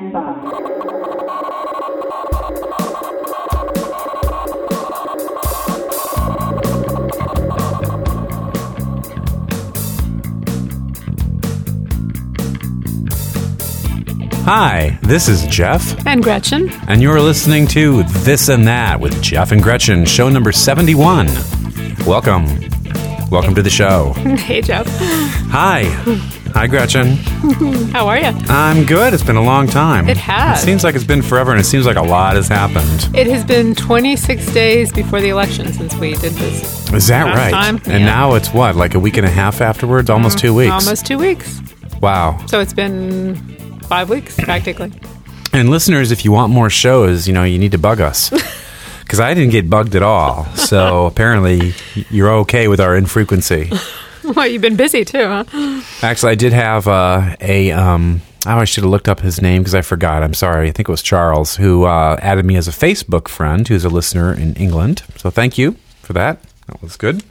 stand by. Hi, this is Jeff. And Gretchen. And you're listening to This and That with Jeff and Gretchen, show number 71. Welcome. Welcome to the show. Hey, Jeff. Hi. Hi, Gretchen. How are you? I'm good. It's been a long time. It has. It seems like it's been forever, and it seems like a lot has happened. It has been 26 days before the election since we did this. Is that last right? time. And Yeah. now it's what, like a week and a half afterwards? Almost 2 weeks. Almost 2 weeks. Wow. So it's been 5 weeks, practically. And listeners, if you want more shows, you need to bug us. Because I didn't get bugged at all. So apparently you're okay with our infrequency. Well, you've been busy too, huh? Actually, I did have I should have looked up his name because I forgot. I'm sorry. I think it was Charles who added me as a Facebook friend who's a listener in England. So thank you for that. That was good.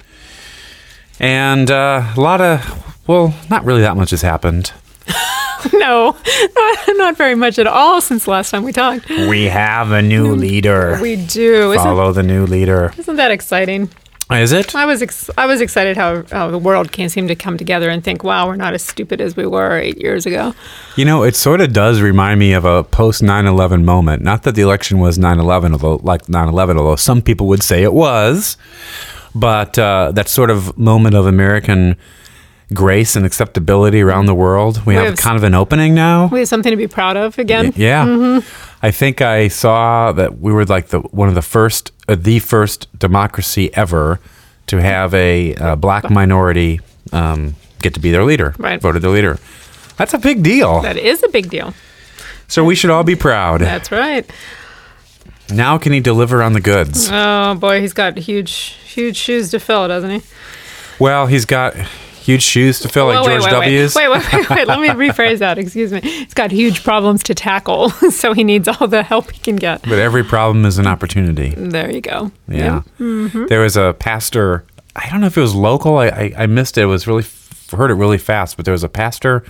And a lot of, well, not really that much has happened. No, not very much at all since the last time we talked. We have a new leader. We do. Follow the new leader. Isn't that exciting? Is it? I was excited how the world can't seem to come together and think, wow, we're not as stupid as we were 8 years ago. It sort of does remind me of a post 9/11 moment. Not that the election was 9/11, although some people would say it was. But that sort of moment of American grace and acceptability around the world. We have kind of an opening now. We have something to be proud of again. Yeah. Mm-hmm. I think I saw that we were like the first democracy ever to have a black minority get to be their leader. Right. Voted their leader. That's a big deal. That is a big deal. So we should all be proud. That's right. Now can he deliver on the goods? Oh, boy, he's got huge shoes to fill, doesn't he? Well, he's got huge shoes to fill, like George W's. Wait. Let me rephrase that. Excuse me. He's got huge problems to tackle, so he needs all the help he can get. But every problem is an opportunity. There you go. Yeah. Mm-hmm. There was a pastor, I don't know if it was local. I missed it. It was heard it really fast, but there was a pastor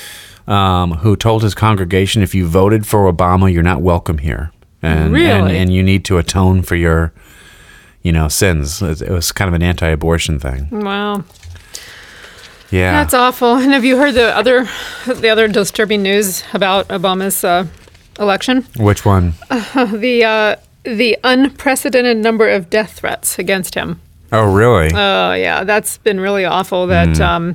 who told his congregation, if you voted for Obama, you're not welcome here. And, really? And you need to atone for your, sins. It was kind of an anti-abortion thing. Wow. Yeah. That's awful. And have you heard the other disturbing news about Obama's election? Which one? The unprecedented number of death threats against him. Oh, really? Oh, yeah. That's been really awful that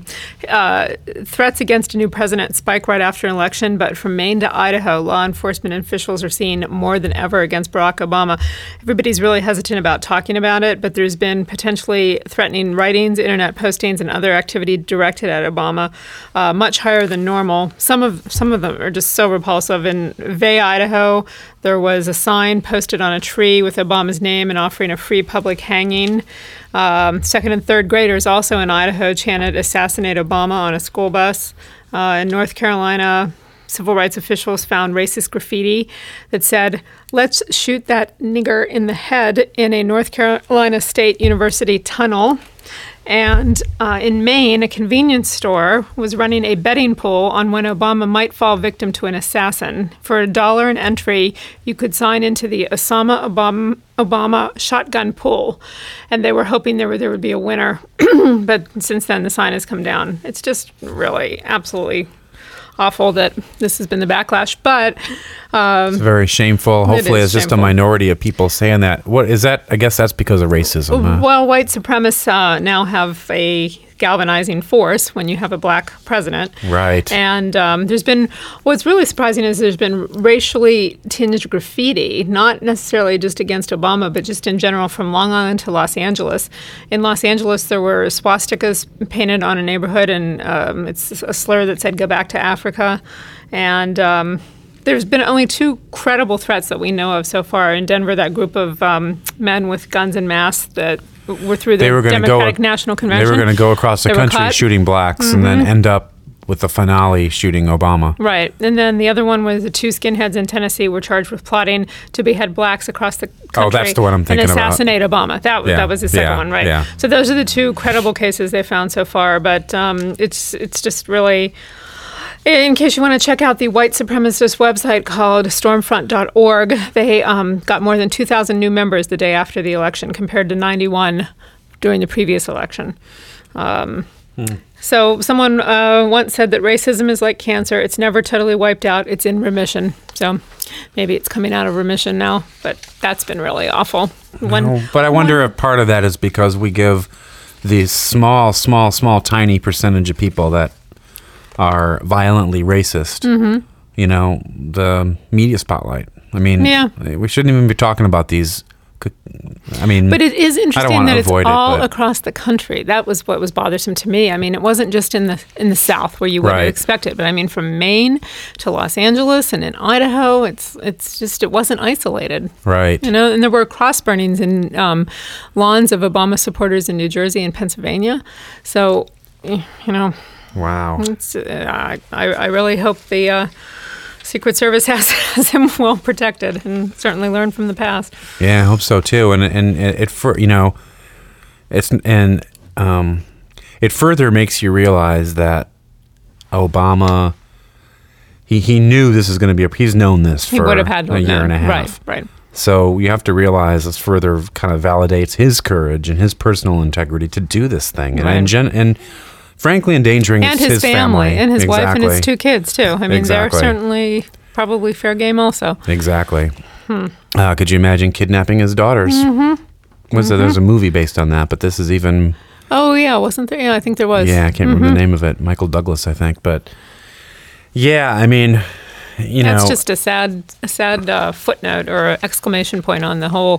threats against a new president spike right after an election. But from Maine to Idaho, law enforcement officials are seeing more than ever against Barack Obama. Everybody's really hesitant about talking about it, but there's been potentially threatening writings, internet postings, and other activity directed at Obama, much higher than normal. Some of them are just so repulsive. In Vay, Idaho, there was a sign posted on a tree with Obama's name and offering a free public hanging. Second and third graders also in Idaho chanted "Assassinate Obama" on a school bus. In North Carolina, civil rights officials found racist graffiti that said, "Let's shoot that nigger in the head" in a North Carolina State University tunnel. And in Maine, a convenience store was running a betting pool on when Obama might fall victim to an assassin. For $1 an entry, you could sign into the Osama Obama shotgun pool. And they were hoping there would be a winner. But since then, the sign has come down. It's just really absolutely awful that this has been the backlash. But it's very shameful. Hopefully it's just a minority of people saying that. What is that? I guess that's because of racism. Huh? Well, white supremacists now have a galvanizing force when you have a black president. Right. And what's really surprising is there's been racially tinged graffiti, not necessarily just against Obama, but just in general from Long Island to Los Angeles. In Los Angeles, there were swastikas painted on a neighborhood, and it's a slur that said, "Go back to Africa." And there's been only 2 credible threats that we know of so far. In Denver, that group of men with guns and masks that were through the Democratic National Convention. They were going to go across the country shooting blacks and then end up with the finale shooting Obama. Right. And then the other one was the 2 skinheads in Tennessee were charged with plotting to behead blacks across the country. Oh, that's the one I'm thinking about. And assassinate Obama. That was the second one, right? Yeah. So those are the 2 credible cases they found so far. But it's just really... In case you want to check out the white supremacist website called stormfront.org, they got more than 2,000 new members the day after the election compared to 91 during the previous election. So someone once said that racism is like cancer. It's never totally wiped out. It's in remission. So maybe it's coming out of remission now, but that's been really awful. But I wonder if part of that is because we give these small, tiny percentage of people that are violently racist, the media spotlight. I mean, we shouldn't even be talking about these. I mean, but it is interesting that it's all but across the country. That was what was bothersome to me. I mean, it wasn't just in the South where you would have expected, but I mean, from Maine to Los Angeles and in Idaho, it wasn't isolated, right? And there were cross burnings in lawns of Obama supporters in New Jersey and Pennsylvania. So, wow. I really hope the Secret Service has him well protected and certainly learned from the past. Yeah, I hope so too. And it further makes you realize that Obama, he knew this is going to be he's known this for a year and a half. Right. So you have to realize this further kind of validates his courage and his personal integrity to do this thing, and frankly endangering his family and his wife and his 2 kids too. I mean, they're certainly probably fair game also. Exactly. Could you imagine kidnapping his daughters? There's a movie based on that, but this is even. Oh yeah, wasn't there? Yeah, I think there was. Yeah, I can't remember the name of it. Michael Douglas, I think. But yeah, I mean, that's just a sad footnote or exclamation point on the whole.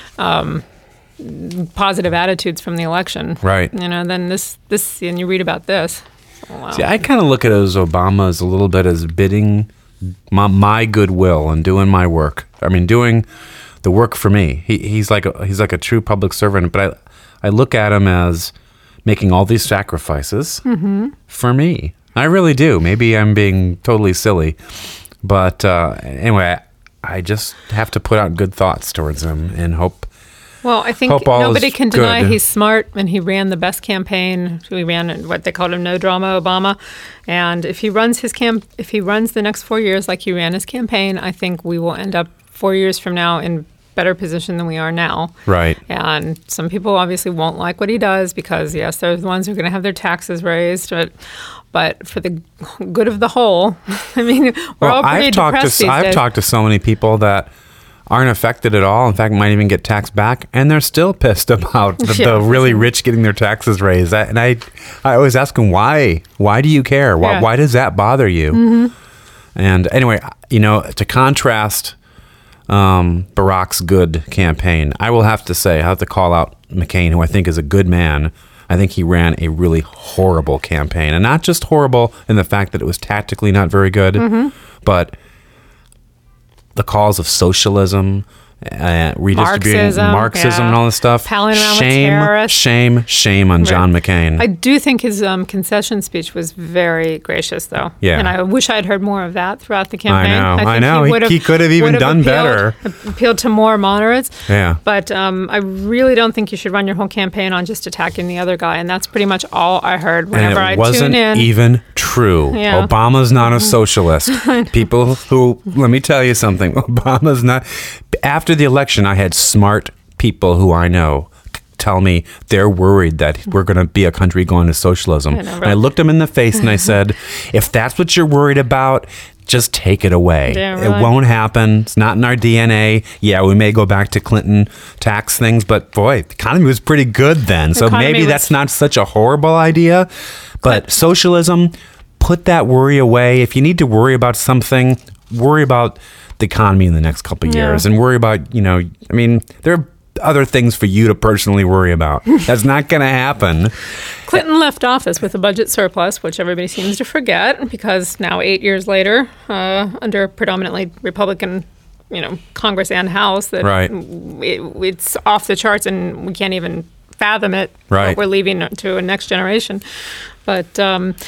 Positive attitudes from the election, right? Then this, and you read about this. Oh, wow. See, I kind of look at it as Obama as a little bit as bidding my goodwill and doing my work. I mean, doing the work for me. He's like a true public servant, but I look at him as making all these sacrifices for me. I really do. Maybe I'm being totally silly, but anyway, I just have to put out good thoughts towards him and hope. Well, I think nobody can deny he's smart, and he ran the best campaign. He ran what they called him no drama Obama, and if he runs the next 4 years like he ran his campaign, I think we will end up 4 years from now in better position than we are now. Right. And some people obviously won't like what he does because yes, they're the ones who are going to have their taxes raised, but for the good of the whole, I mean, we're all pretty depressed these days. I've talked to so many people that aren't affected at all. In fact, might even get taxed back, and they're still pissed about the really rich getting their taxes raised. I always ask them, why? Why do you care? Why does that bother you? And anyway, to contrast Barack's good campaign, I will have to say, I have to call out McCain, who I think is a good man. I think he ran a really horrible campaign, and not just horrible in the fact that it was tactically not very good, but the calls of socialism, redistributing Marxism and all this stuff. Palling around with terrorists. Shame on John McCain. I do think his concession speech was very gracious, though. Yeah. And I wish I'd heard more of that throughout the campaign. I know. He could have even done better. Appealed to more moderates. Yeah. But I really don't think you should run your whole campaign on just attacking the other guy. And that's pretty much all I heard whenever I tune in. And it wasn't even true. Yeah. Obama's not a socialist. People who, let me tell you something, Obama's not. After the election, I had smart people who I know tell me they're worried that we're going to be a country going to socialism. And I looked them in the face and I said, if that's what you're worried about, just take it away. Yeah, It won't happen. It's not in our DNA. Yeah, we may go back to Clinton tax things, but boy, the economy was pretty good then. So maybe that's not such a horrible idea. But socialism, put that worry away. If you need to worry about something, worry about the economy in the next couple of years and worry about, there are other things for you to personally worry about. That's not going to happen. Clinton left office with a budget surplus, which everybody seems to forget because now 8 years later, under predominantly Republican, Congress and House, that it's off the charts and we can't even fathom it. Right. What we're leaving to a next generation. But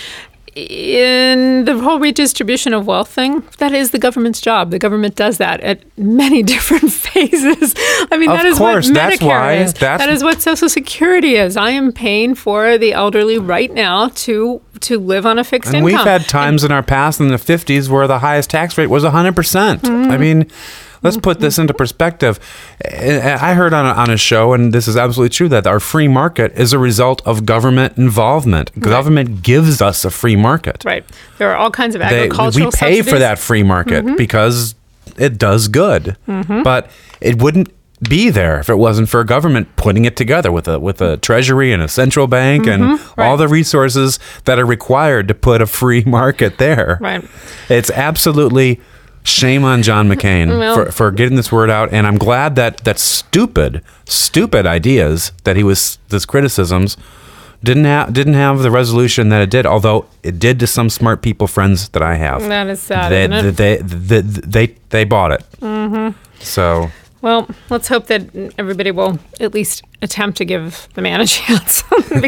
in the whole redistribution of wealth thing, that is the government's job. The government does that at many different phases. I mean, that is what Medicare is. That is what Social Security is. I am paying for the elderly right now to live on a fixed income. And we've had times in our past in the 50s where the highest tax rate was 100%. I mean, let's put this into perspective. I heard on a show, and this is absolutely true, that our free market is a result of government involvement. Right. Government gives us a free market. Right. There are all kinds of agricultural we pay for that free market because it does good. But it wouldn't be there if it wasn't for government putting it together with a treasury and a central bank and all the resources that are required to put a free market there. Right. It's absolutely shame on John McCain for getting this word out, and I'm glad that stupid ideas that his criticisms didn't have the resolution that it did, although it did to some smart people friends that I have. That is sad, isn't it? They bought it. So... Well, let's hope that everybody will at least attempt to give the man a chance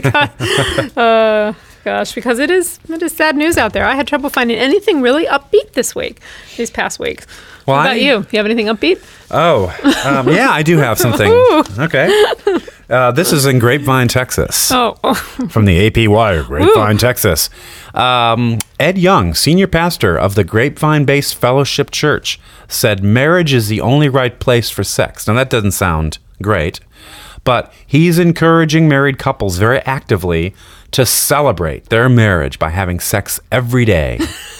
because it is sad news out there. I had trouble finding anything really upbeat these past weeks. Well, what about you? You have anything upbeat? Oh, yeah, I do have something. Okay. This is in Grapevine, Texas. Oh. From the AP Wire, Grapevine, Texas. Ed Young, senior pastor of the Grapevine-based Fellowship Church, said marriage is the only right place for sex. Now, that doesn't sound great, but he's encouraging married couples very actively to celebrate their marriage by having sex every day.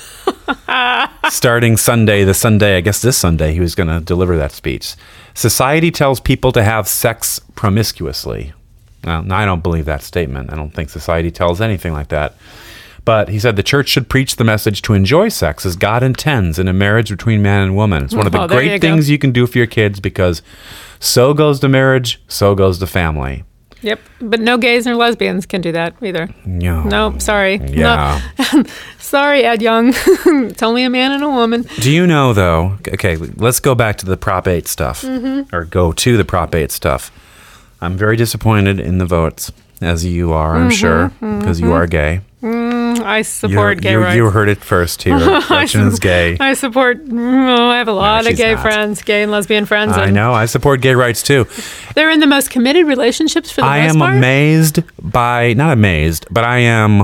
Starting this Sunday, he was going to deliver that speech. Society tells people to have sex promiscuously. Now, I don't believe that statement. I don't think society tells anything like that. But he said the church should preach the message to enjoy sex as God intends in a marriage between man and woman. It's one of the great things you can do for your kids because so goes the marriage, so goes the family. Yep, but no gays or lesbians can do that either. No, sorry. Yeah. No. Sorry, Ed Young. It's only a man and a woman. Do you know, though, okay, let's go back to the Prop 8 stuff, or go to the Prop 8 stuff. I'm very disappointed in the votes, as you are, I'm sure, because you are gay. I support gay rights. You heard it first here. Gretchen is gay. I support... I have a lot of gay friends, gay and lesbian friends. I know. I support gay rights, too. They're in the most committed relationships for the most part. I am amazed by... Not amazed, but I am...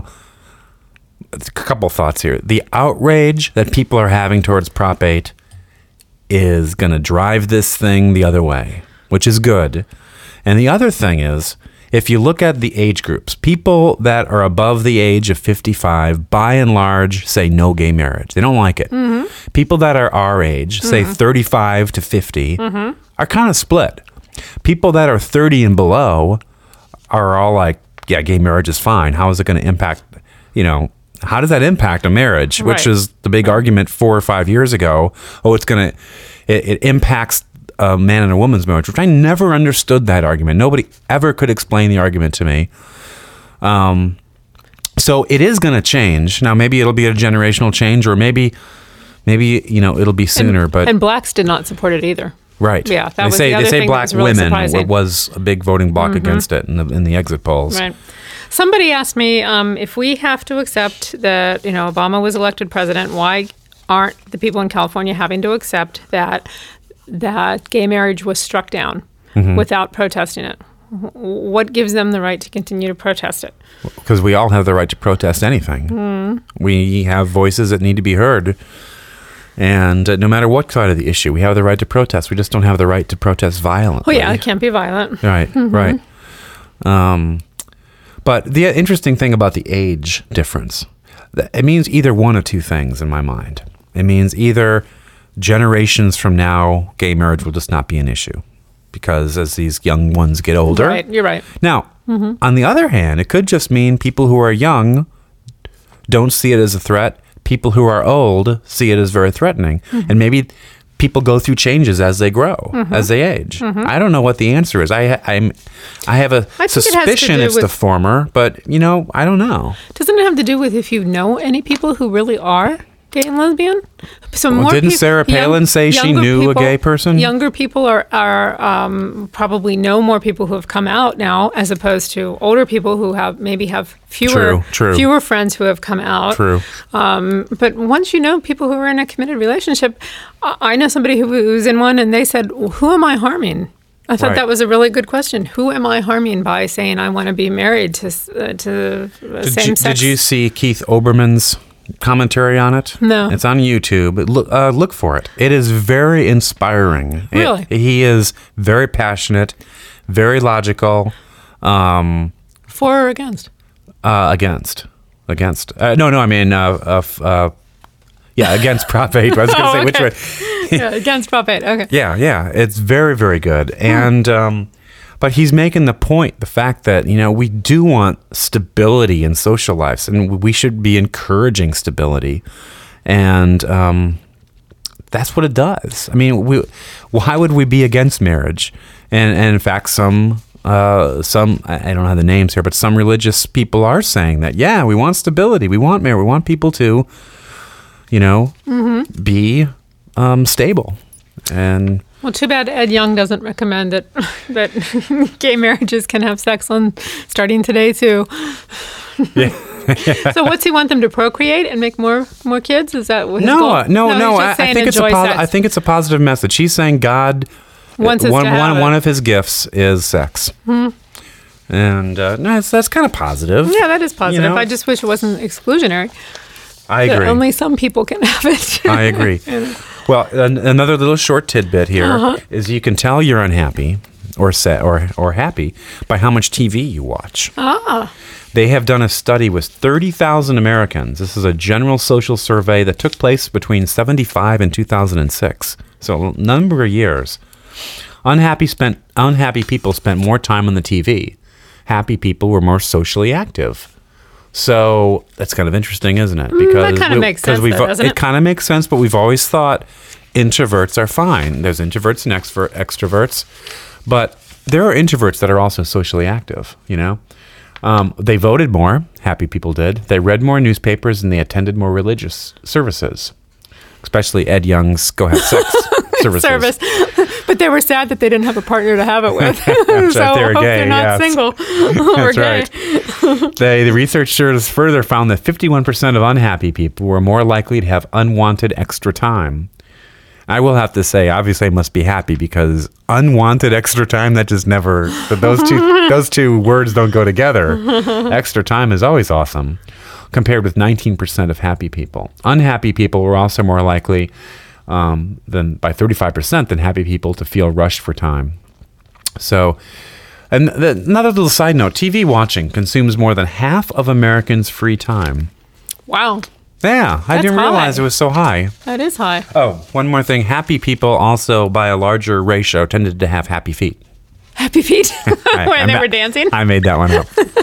A couple thoughts here. The outrage that people are having towards Prop 8 is going to drive this thing the other way, which is good. And the other thing is... If you look at the age groups, people that are above the age of 55, by and large, say no gay marriage. They don't like it. People that are our age, say 35 to 50, are kind of split. People that are 30 and below are all like, yeah, gay marriage is fine. How is it going to impact, how does that impact a marriage? Which is the big argument 4 or 5 years ago. Oh, it impacts a man and a woman's marriage, which I never understood that argument. Nobody ever could explain the argument to me. So it is going to change. Now, maybe it'll be a generational change, or maybe it'll be sooner. And blacks did not support it either. Right. Yeah, that they was say the other they say thing black that was really women surprising. was a big voting bloc against it in the exit polls. Right. Somebody asked me if we have to accept that Obama was elected president, why aren't the people in California having to accept that gay marriage was struck down without protesting it? What gives them the right to continue to protest it? Because we all have the right to protest anything. We have voices that need to be heard. And no matter what side of the issue, we have the right to protest. We just don't have the right to protest violently. Oh, yeah, it can't be violent. Right, right. But the interesting thing about the age difference, it means either one of two things in my mind. It means either generations from now, gay marriage will just not be an issue because as these young ones get older. Right, you're right. Now, on the other hand, it could just mean people who are young don't see it as a threat. People who are old see it as very threatening. And maybe people go through changes as they grow, as they age. I don't know what the answer is. I have a suspicion it's the former, but, I don't know. Doesn't it have to do with if you know any people who really are gay and lesbian. So Well, more didn't Sarah Palin say she younger knew a gay person? Younger people are probably know more people who have come out now, as opposed to older people who have fewer friends who have come out. True. But once you know people who are in a committed relationship, I know somebody who's in one, and they said, "Who am I harming?" I thought that was a really good question. Who am I harming by saying I want to be married to same sex? Did you see Keith Olbermann's commentary on it? No. It's on YouTube. Look for it. It is very inspiring. Really? He is very passionate, very logical. For or against? Against. Against Prop 8. I was going to say which way. Yeah, against Prop 8. Okay. Yeah. It's very, very good. And but he's making the fact that, we do want stability in social lives, and we should be encouraging stability. And that's what it does. I mean, why would we be against marriage? And in fact, some I don't have the names here, but some religious people are saying that, yeah, we want stability. We want marriage. We want people to, be stable. And well, too bad Ed Young doesn't recommend that gay marriages can have sex starting today too. Yeah. So what's he want them to procreate and make more kids? Is that what his goal? No. I think it's a positive message. He's saying God wants us to have one of his gifts is sex. And that's kind of positive. Yeah, that is positive. I just wish it wasn't exclusionary. I agree. That only some people can have it. I agree. Well, another little short tidbit here is you can tell you're unhappy or sad or happy by how much TV you watch. They have done a study with 30,000 Americans. This is a general social survey that took place between 1975 and 2006. So a number of years. Unhappy people spent more time on the TV. Happy people were more socially active. So that's kind of interesting, isn't it? Because that kind of makes sense, doesn't it? It kind of makes sense, but we've always thought introverts are fine. There's introverts and extroverts, but there are introverts that are also socially active, They voted more, happy people did. They read more newspapers, and they attended more religious services, especially Ed Young's Go Have Sex services. But they were sad that they didn't have a partner to have it with. So right, I hope they're not single. That's right. The researchers further found that 51% of unhappy people were more likely to have unwanted extra time. I will have to say, obviously, I must be happy because unwanted extra time, that just never, those two words don't go together. Extra time is always awesome, compared with 19% of happy people. Unhappy people were also more likely than by 35% than happy people to feel rushed for time. So, and another little side note, TV watching consumes more than half of Americans' free time. Wow. Yeah, I didn't realize it was so high. That is high. Oh, one more thing. Happy people also, by a larger ratio, tended to have happy feet. Happy feet? When they were dancing? I made that one up.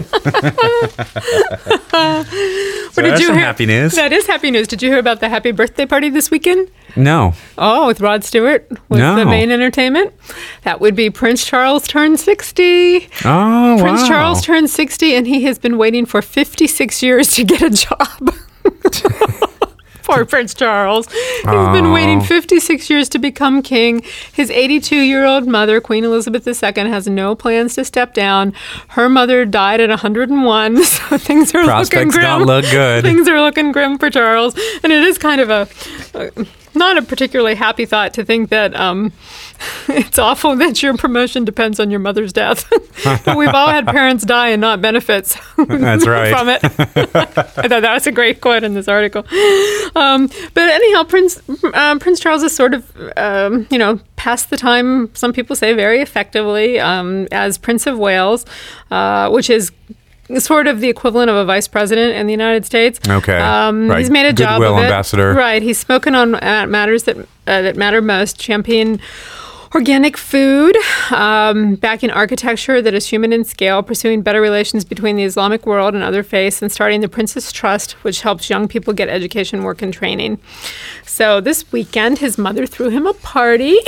So that's some happy news. That is happy news. Did you hear about the happy birthday party this weekend? No. Oh, with Rod Stewart was the main entertainment. That would be Prince Charles turned 60. Oh, Prince Charles turned 60, and he has been waiting for 56 years to get a job. Poor Prince Charles. He's been waiting 56 years to become king. His 82-year-old mother, Queen Elizabeth II, has no plans to step down. Her mother died at 101, so things are looking grim. Don't look good. Things are looking grim for Charles. And it is kind of not a particularly happy thought to think that it's awful that your promotion depends on your mother's death. But we've all had parents die and not benefits That's right. from it. I thought that was a great quote in this article. But anyhow, Prince Charles is sort of, passed the time, some people say very effectively, as Prince of Wales, which is sort of the equivalent of a vice president in the United States. Okay. Right. He's made a job of it. Goodwill ambassador. Right. He's spoken on matters that matter most, championing organic food, backing architecture that is human in scale, pursuing better relations between the Islamic world and other faiths, and starting the Prince's Trust, which helps young people get education, work, and training. So this weekend, his mother threw him a party.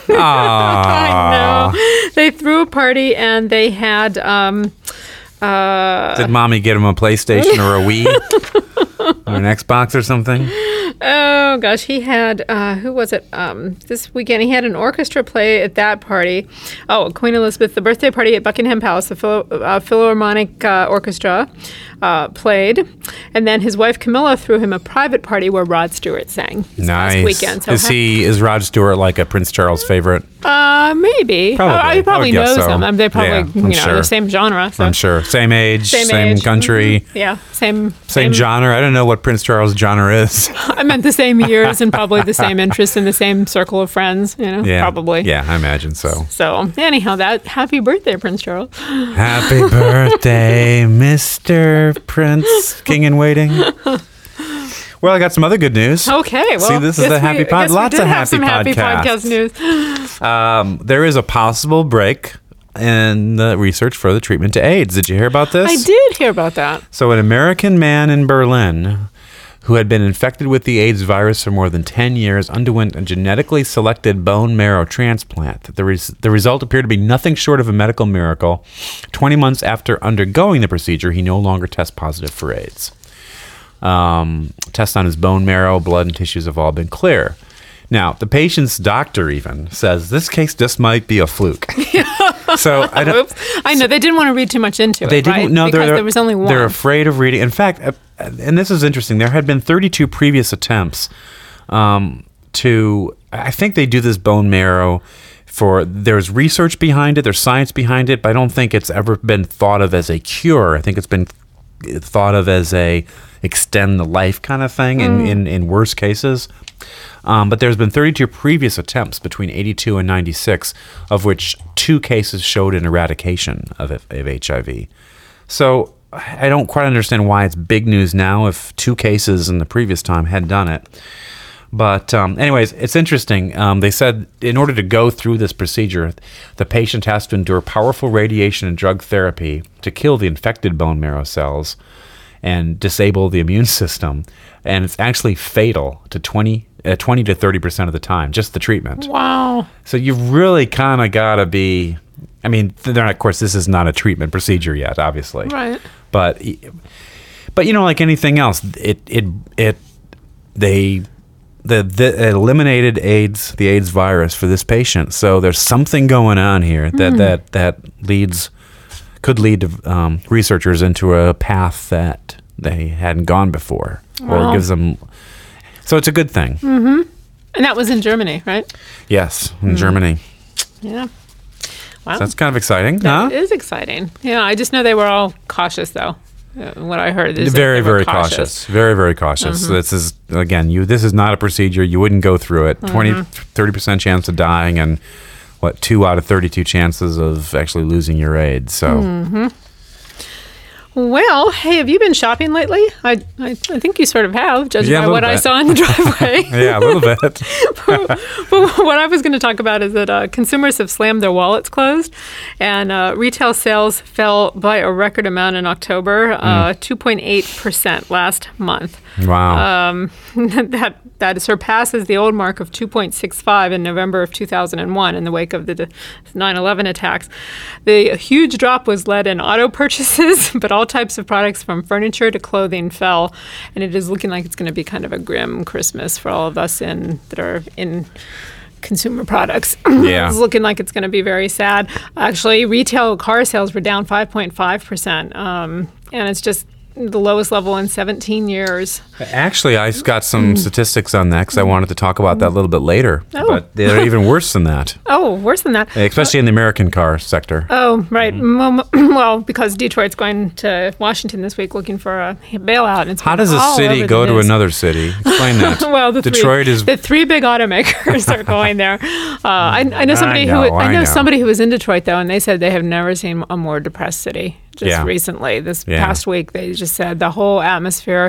I know. They threw a party, and they had... Did mommy get him a PlayStation or a Wii? Or an Xbox or something? Oh, gosh. He had, who was it? This weekend, he had an orchestra play at that party. Oh, Queen Elizabeth, the birthday party at Buckingham Palace, the Philharmonic Orchestra played. And then his wife, Camilla, threw him a private party where Rod Stewart sang this past weekend. So is Rod Stewart like a Prince Charles favorite? Maybe. Probably. He probably knows so. them. They probably, sure. the same genre. So. I'm sure. Same age, same country. Mm-hmm. Yeah, same genre. I don't know what Prince Charles' genre is. I meant the same years and probably the same interests in the same circle of friends, probably. Yeah, I imagine so. So, anyhow, happy birthday, Prince Charles. Happy birthday, Mr. Prince, King in Waiting. Well, I got some other good news. Okay, well, see, this is the happy podcast. Lots of happy podcast news. There is a possible break in the research for the treatment to AIDS. Did you hear about this? I did hear about that. So, an American man in Berlin who had been infected with the AIDS virus for more than 10 years underwent a genetically selected bone marrow transplant. The result appeared to be nothing short of a medical miracle. 20 months after undergoing the procedure, he no longer tests positive for AIDS. Tests on his bone marrow, blood, and tissues have all been clear. Now, the patient's doctor even says this case just might be a fluke. So I know they didn't want to read too much into it. They didn't. Right? No, because there was only one. They're afraid of reading. In fact, and this is interesting. There had been 32 previous attempts to. I think they do this bone marrow for. There's research behind it. There's science behind it. But I don't think it's ever been thought of as a cure. I think it's been thought of as a extend the life kind of thing in worst cases. But there's been 32 previous attempts between 82 and 96, of which 2 cases showed an eradication of HIV. So I don't quite understand why it's big news now if 2 cases in the previous time had done it. But anyways, it's interesting. They said in order to go through this procedure, the patient has to endure powerful radiation and drug therapy to kill the infected bone marrow cells and disable the immune system. And it's actually fatal to 20 to 30% of the time, just the treatment. Wow. So you've really kind of got to be, I mean, of course, this is not a treatment procedure yet, obviously. Right. But like anything else, they eliminated the AIDS virus for this patient. So there's something going on here that could lead to researchers into a path that they hadn't gone before. Wow. Or gives them. So it's a good thing. Mm-hmm. And that was in Germany, right? Yes, in Germany. Yeah. Wow. So that's kind of exciting, That is exciting. Yeah, I just know they were all cautious, though. What I heard is very, very cautious. Very, very cautious. Mm-hmm. This is, again, this is not a procedure. You wouldn't go through it. 30% chance of dying and, 2 out of 32 chances of actually losing your AIDS. So... Mm-hmm. Well, hey, have you been shopping lately? I think you sort of have, judging by what I saw in the driveway. Yeah, a little bit. But what I was going to talk about is that consumers have slammed their wallets closed, and retail sales fell by a record amount in October, 2.8% last month. Wow. That surpasses the old mark of 2.65 in November of 2001 in the wake of the 9/11 attacks. The huge drop was led in auto purchases, but all types of products from furniture to clothing fell, and it is looking like it's going to be kind of a grim Christmas for all of us that are in consumer products. Yeah. It's looking like it's going to be very sad. Actually, retail car sales were down 5.5%, and it's just the lowest level in 17 years. Actually, I got some statistics on that because I wanted to talk about that a little bit later. Oh. But they're even worse than that. Oh, worse than that. Especially in the American car sector. Oh, right. Mm-hmm. Well, because Detroit's going to Washington this week looking for a bailout. It's how does a city go to another city? Explain that. Well, the 3 big automakers are going there. I know somebody who was in Detroit, though, and they said they have never seen a more depressed city. Recently, this past week, they just said the whole atmosphere,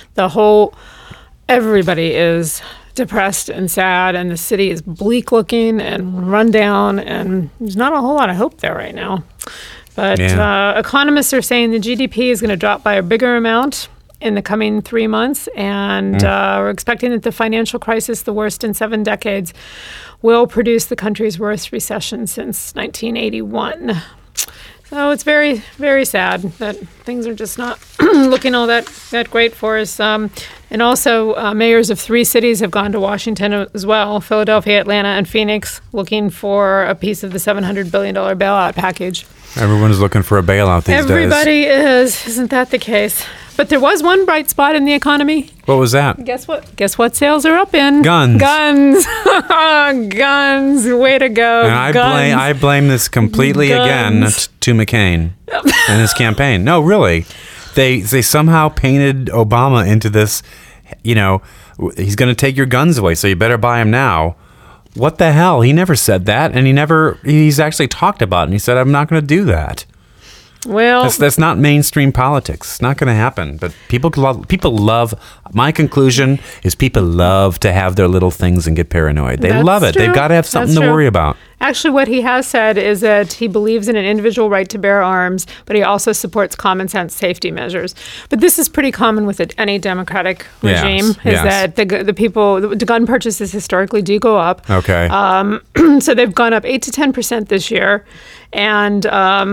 everybody is depressed and sad, and the city is bleak looking and run down, and there's not a whole lot of hope there right now. But economists are saying the GDP is going to drop by a bigger amount in the coming 3 months, and we're expecting that the financial crisis, the worst in 7 decades, will produce the country's worst recession since 1981. So it's very, very sad that things are just not looking all that great for us. And also, mayors of 3 cities have gone to Washington as well, Philadelphia, Atlanta, and Phoenix, looking for a piece of the $700 billion bailout package. Everyone's looking for a bailout these days. Everybody is. Isn't that the case? But there was one bright spot in the economy. What was that? Guess what? Guess what sales are up in? Guns. Guns. Guns. Way to go. And I blame this completely again to McCain and his campaign. No, really. They somehow painted Obama into this, he's going to take your guns away, so you better buy them now. What the hell? He never said that, and he's actually talked about it, and he said, I'm not going to do that. Well, that's not mainstream politics. It's not going to happen. But people love. My conclusion is people love to have their little things and get paranoid. They love it. True. They've got to have something to worry about. Actually, what he has said is that he believes in an individual right to bear arms, but he also supports common sense safety measures. But this is pretty common with any democratic regime. That the gun purchases historically do go up. Okay. So they've gone up 8 to 10% this year, and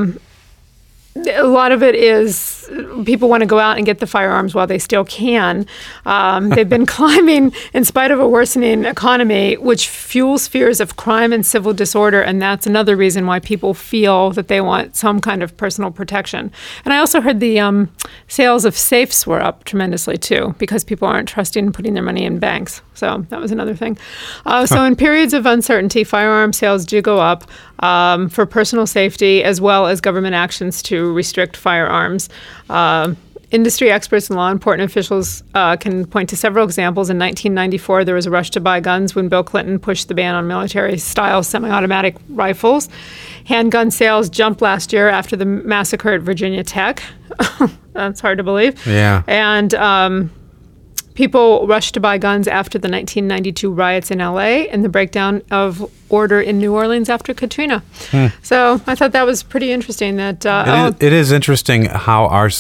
a lot of it is people want to go out and get the firearms while they still can. They've been climbing in spite of a worsening economy, which fuels fears of crime and civil disorder. And that's another reason why people feel that they want some kind of personal protection. And I also heard the sales of safes were up tremendously, too, because people aren't trusting and putting their money in banks. So that was another thing. So in periods of uncertainty, firearm sales do go up for personal safety, as well as government actions to restrict firearms. Industry experts and law enforcement officials can point to several examples. In 1994, there was a rush to buy guns when Bill Clinton pushed the ban on military-style semi-automatic rifles. Handgun sales jumped last year after the massacre at Virginia Tech. That's hard to believe. Yeah. And people rushed to buy guns after the 1992 riots in L.A. and the breakdown of order in New Orleans after Katrina. So I thought that was pretty interesting. That it is interesting how our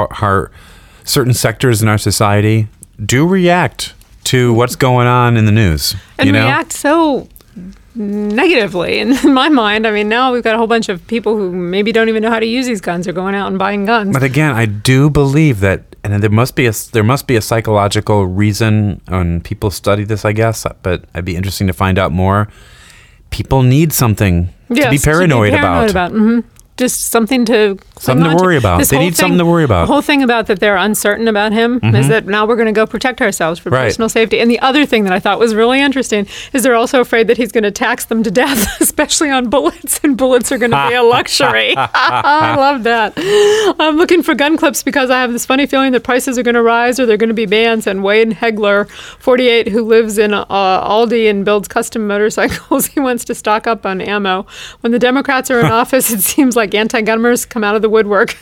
certain sectors in our society do react to what's going on in the news. And react so negatively. And in my mind, I mean, now we've got a whole bunch of people who maybe don't even know how to use these guns or going out and buying guns. But again, I do believe that, and there must be a psychological reason, and people study this, I guess, but it'd be interesting to find out more. People need something to be paranoid about. Mm-hmm. Just something to worry about. They need something to worry about. The whole thing about that they're uncertain about him is that now we're going to go protect ourselves for personal safety. And the other thing that I thought was really interesting is they're also afraid that he's going to tax them to death, especially on bullets, and bullets are going to be a luxury. I love that. I'm looking for gun clips because I have this funny feeling that prices are going to rise or they're going to be banned. And Wade Hegler, 48, who lives in Aldi and builds custom motorcycles, he wants to stock up on ammo. When the Democrats are in office, it seems like anti-gunners come out of the woodwork.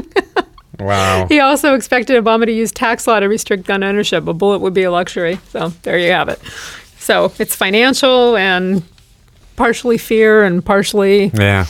Wow. He also expected Obama to use tax law to restrict gun ownership. A bullet would be a luxury. So there you have it. So it's financial and partially fear and partially... Yeah.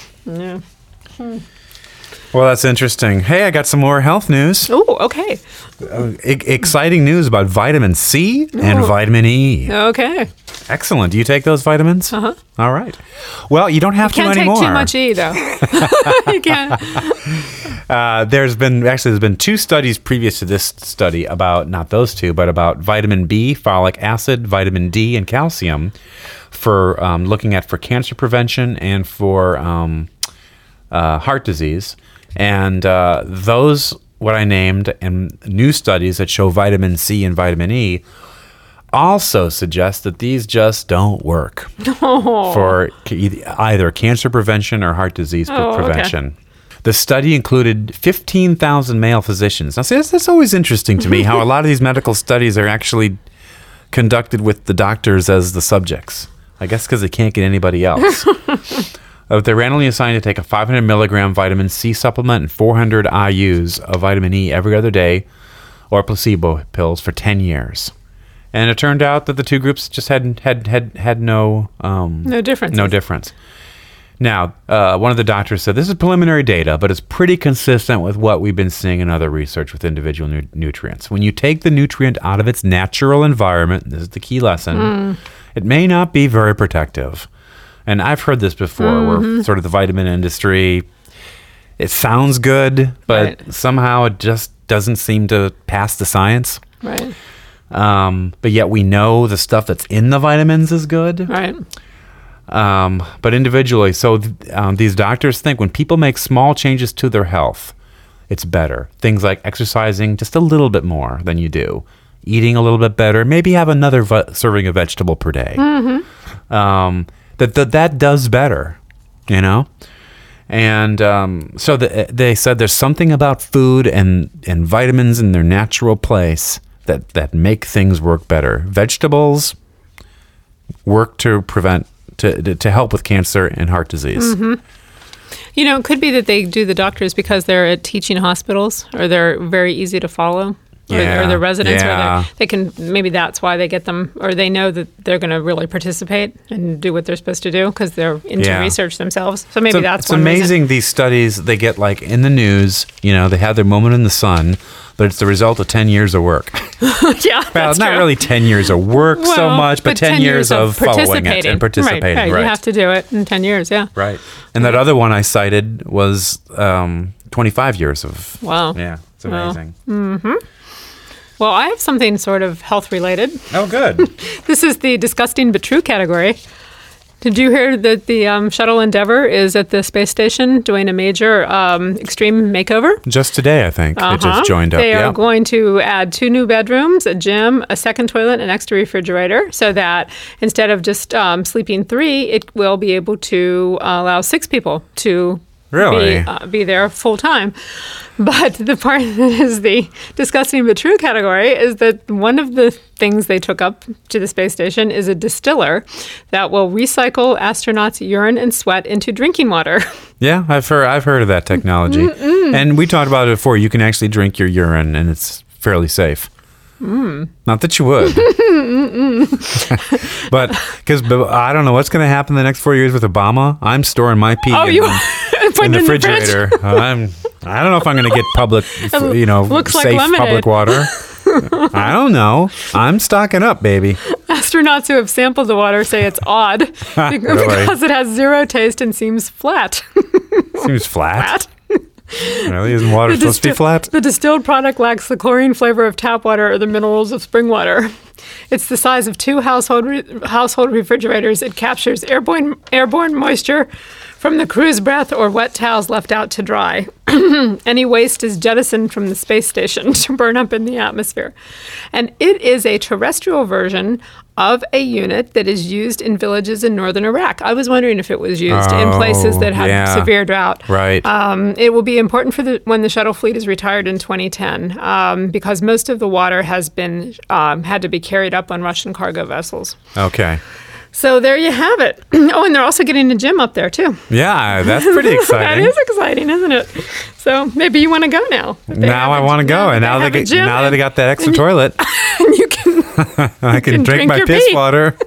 Well, that's interesting. Hey, I got some more health news. Oh, okay. Exciting news about vitamin C and vitamin E. Okay. Excellent. Do you take those vitamins? Uh-huh. All right. Well, you don't have to anymore. Can't take too much E, though. You can't. There's been 2 studies previous to this study about, not those 2, but about vitamin B, folic acid, vitamin D, and calcium for looking at for cancer prevention and for heart disease. And those, what I named, and new studies that show vitamin C and vitamin E also suggest that these just don't work for either cancer prevention or heart disease prevention. Okay. The study included 15,000 male physicians. Now, see, that's always interesting to me, how a lot of these medical studies are actually conducted with the doctors as the subjects. I guess because they can't get anybody else. They're randomly assigned to take a 500 milligram vitamin C supplement and 400 IUs of vitamin E every other day, or placebo pills for 10 years. And it turned out that the 2 groups just had no difference. No difference. Now, one of the doctors said, this is preliminary data, but it's pretty consistent with what we've been seeing in other research with individual nutrients. When you take the nutrient out of its natural environment, this is the key lesson, it may not be very protective. And I've heard this before, where sort of the vitamin industry, it sounds good, but Right. somehow it just doesn't seem to pass the science. Right. But yet we know the stuff that's in the vitamins is good. Right. But individually, so these doctors think when people make small changes to their health, it's better. Things like exercising just a little bit more than you do, eating a little bit better, maybe have another serving of vegetable per day. That does better, you know? And so they said there's something about food and vitamins in their natural place that make things work better. Vegetables work to prevent, to help with cancer and heart disease. You know, it could be that they do the doctors because they're at teaching hospitals or they're very easy to follow. Or the residents, yeah. or they can, maybe that's why they get them, or they know that they're going to really participate and do what they're supposed to do because they're into Yeah. research themselves. So maybe that's it's one amazing reason. these studies they get like in the news, you know, they have their moment in the sun, but it's the result of 10 years of work. Yeah, Well, that's it's not true. really 10 years of work so Well, much, but 10 years of following it and participating. Right. You have to do it in 10 years, yeah. Right. And that other one I cited was 25 years of. Wow. Yeah, it's Wow. amazing. Well, I have something sort of health related. Oh, good. This is the disgusting but true category. Did you hear that the shuttle Endeavour is at the space station doing a major extreme makeover? Just today, I think. It just joined up. They are Yeah. going to add 2 new bedrooms, a gym, a second toilet, an extra refrigerator, so that instead of just sleeping 3, it will be able to allow 6 people to Really? be there full time. But the part that is the disgusting but true category is that one of the things they took up to the space station is a distiller that will recycle astronauts' urine and sweat into drinking water. Yeah, I've heard of that technology. And we talked about it before. You can actually drink your urine, and it's fairly safe. Not that you would. but because I don't know what's going to happen the next 4 years with Obama. I'm storing my pee in the refrigerator. I don't know if I'm going to get public, Looks like safe lemonade. public water. I don't know. I'm stocking up, baby. Astronauts who have sampled the water say it's odd because it has 0 taste and seems flat. Seems flat. Flat. Really? Isn't water supposed to be flat? The distilled product lacks the chlorine flavor of tap water or the minerals of spring water. It's the size of 2 household refrigerators. It captures airborne moisture from the crew's breath or wet towels left out to dry. Any waste is jettisoned from the space station to burn up in the atmosphere. And it is a terrestrial version of a unit that is used in villages in northern Iraq. I was wondering if it was used in places that had severe drought. Right. It will be important for when the shuttle fleet is retired in 2010 because most of the water has been had to be carried up on Russian cargo vessels. Okay. So there you have it. Oh, and they're also getting a gym up there too. Yeah, that's pretty exciting. That is exciting, isn't it? So maybe you want to go now. Now I want to go, and now that I got that extra toilet, you can. I can drink my your piss pee. water.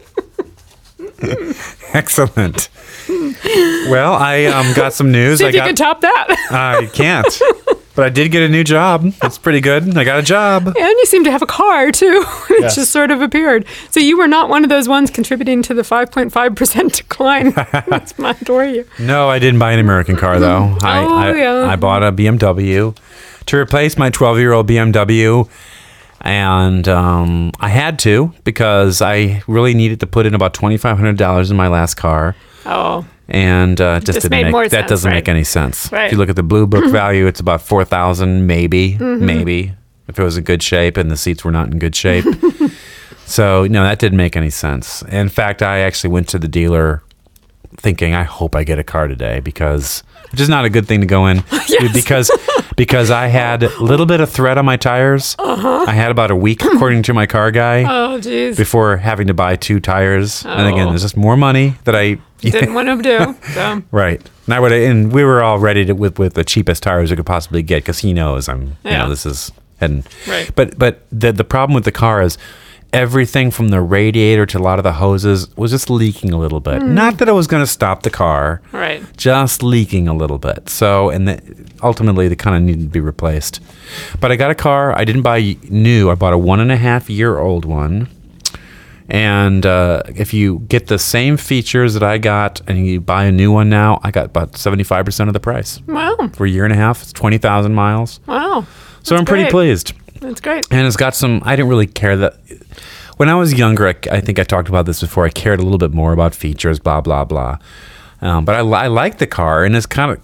Excellent. Well, I got some news. See if you can top that. I can't, but I did get a new job. That's pretty good. I got a job. And you seem to have a car too. It Yes. just sort of appeared. So you were not one of those ones contributing to the 5.5% decline. That's my adore you. No, I didn't buy an American car though. I bought a BMW to replace my 12-year-old BMW. And I had to because I really needed to put in about $2,500 in my last car. Oh. And just This didn't made make more that sense, doesn't right? make any sense. Right. If you look at the Blue Book value, it's about $4,000, maybe if it was in good shape and the seats were not in good shape. So no, that didn't make any sense. In fact, I actually went to the dealer thinking, I hope I get a car today because which is not a good thing to go in because I had a little bit of thread on my tires. I had about a week, according to my car guy. Oh, geez. Before having to buy 2 tires. And again, there's just more money that I Didn't want to do. So. Right. And we were all ready to with the cheapest tires we could possibly get because he knows this is heading. Right. But the problem with the car is everything from the radiator to a lot of the hoses was just leaking a little bit. Not that it was going to stop the car. Right. Just leaking a little bit. So, ultimately, they kind of needed to be replaced. But I got a car. I didn't buy new. I bought a 1.5-year-old one. And if you get the same features that I got and you buy a new one now, I got about 75% of the price. Wow. For a year and a half, it's 20,000 miles. Wow. So I'm pretty pleased. That's great. And it's got some, I didn't really care that. When I was younger, I think I talked about this before, I cared a little bit more about features, blah, blah, blah. But I like the car, and it's got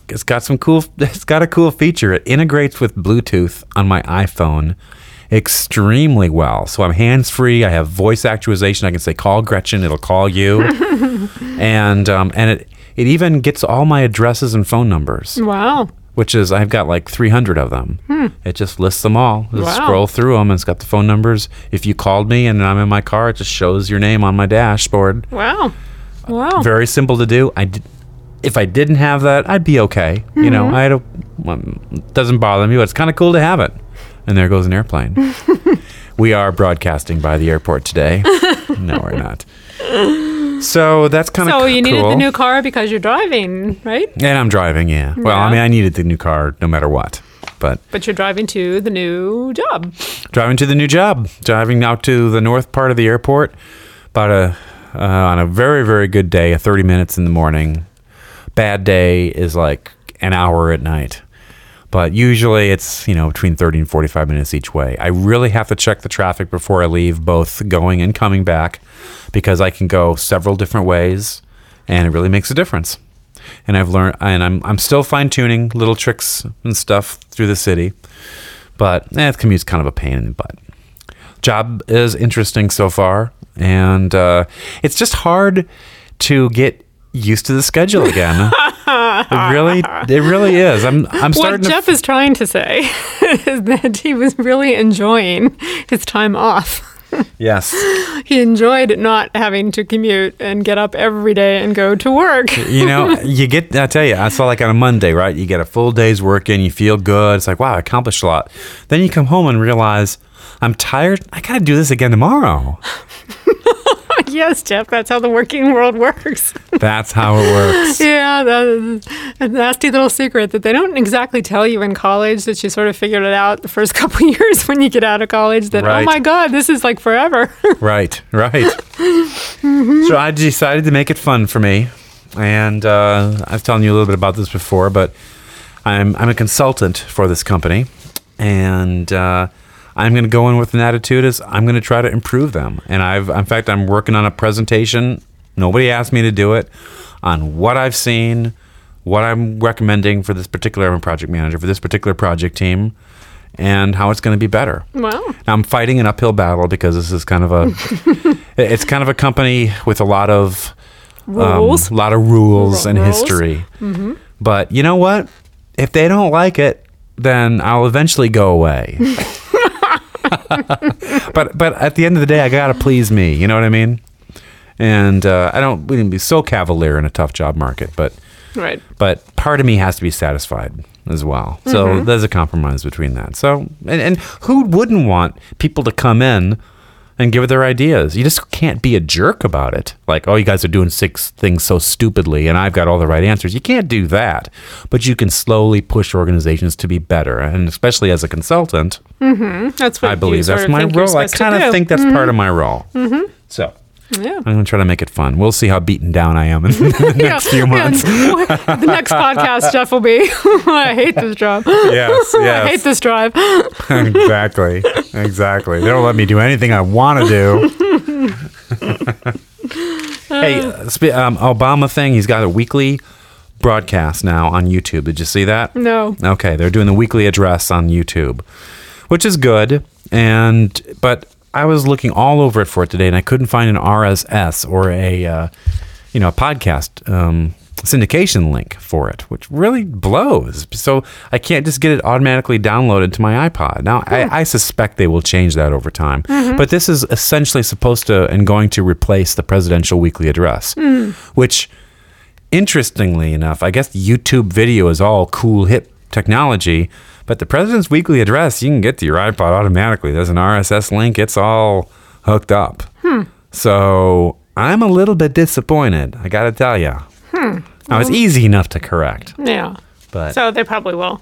a cool feature. It integrates with Bluetooth on my iPhone extremely well. So I'm hands-free. I have voice actualization. I can say, call Gretchen. It'll call you. and it even gets all my addresses and phone numbers. Wow. Which is, I've got like 300 of them. It just lists them all. Just scroll through them, and it's got the phone numbers. If you called me and I'm in my car, it just shows your name on my dashboard. Wow. Wow. Very simple to do. If I didn't have that, I'd be okay. You know, it doesn't bother me, but it's kind of cool to have it. And there goes an airplane. We are broadcasting by the airport today. No, we're not. So that's kind of cool. So you needed the new car because you're driving, right? And I'm driving, yeah. Well, I mean, I needed the new car no matter what. But you're driving to the new job. Driving to the new job. Driving out to the north part of the airport. On a very, very good day, 30 minutes in the morning. Bad day is like an hour at night. But usually it's, between 30 and 45 minutes each way. I really have to check the traffic before I leave, both going and coming back, because I can go several different ways, and it really makes a difference. And I've learned, and I'm still fine-tuning little tricks and stuff through the city. But the commute's kind of a pain in the butt. Job is interesting so far, and it's just hard to get used to the schedule again. It really is. I'm starting. What Jeff is trying to say is that he was really enjoying his time off. Yes. He enjoyed not having to commute and get up every day and go to work. I tell you, I saw like on a Monday, right? You get a full day's work in, you feel good. It's like, wow, I accomplished a lot. Then you come home and realize, I'm tired. I got to do this again tomorrow. Yes, Jeff, that's how the working world works. That's how it works. Yeah, that's a nasty little secret that they don't exactly tell you in college, that you sort of figured it out the first couple of years when you get out of college, that, right. Oh my God, this is like forever. Right. So I decided to make it fun for me. And I've told you a little bit about this before, but I'm a consultant for this company. And I'm going to go in with an attitude as I'm going to try to improve them. And I'm working on a presentation. Nobody asked me to do it, on what I've seen, what I'm recommending for this particular, I'm a project manager for this particular project team, and how it's going to be better. Wow. Now, I'm fighting an uphill battle because this is kind of it's kind of a company with a lot of rules and history. Mm-hmm. But you know what? If they don't like it, then I'll eventually go away. But at the end of the day, I gotta please me. You know what I mean? And we can be so cavalier in a tough job market, but right. But part of me has to be satisfied as well. So there's a compromise between that. So and who wouldn't want people to come in and give it their ideas? You just can't be a jerk about it. Like, oh, you guys are doing 6 things so stupidly, and I've got all the right answers. You can't do that. But you can slowly push organizations to to be better, and especially as a consultant. Mm-hmm. That's what I believe that's my role. I kind of think that's part of my role. Mm-hmm. So. Yeah. I'm going to try to make it fun. We'll see how beaten down I am in the next few months. The next podcast, Jeff will be, I hate this job. Yes. I hate this drive. Exactly. They don't let me do anything I want to do. Hey, Obama thing, he's got a weekly broadcast now on YouTube. Did you see that? No. Okay, they're doing the weekly address on YouTube, which is good. But I was looking all over it for it today, and I couldn't find an RSS or a podcast syndication link for it, which really blows. So I can't just get it automatically downloaded to my iPod. Now, I suspect they will change that over time. Mm-hmm. But this is essentially supposed to and going to replace the presidential weekly address, which, interestingly enough, I guess YouTube video is all cool, hip technology. But the president's weekly address, you can get to your iPod automatically. There's an RSS link. It's all hooked up. So I'm a little bit disappointed, I got to tell you. Now, it's easy enough to correct. Yeah. But so they probably will.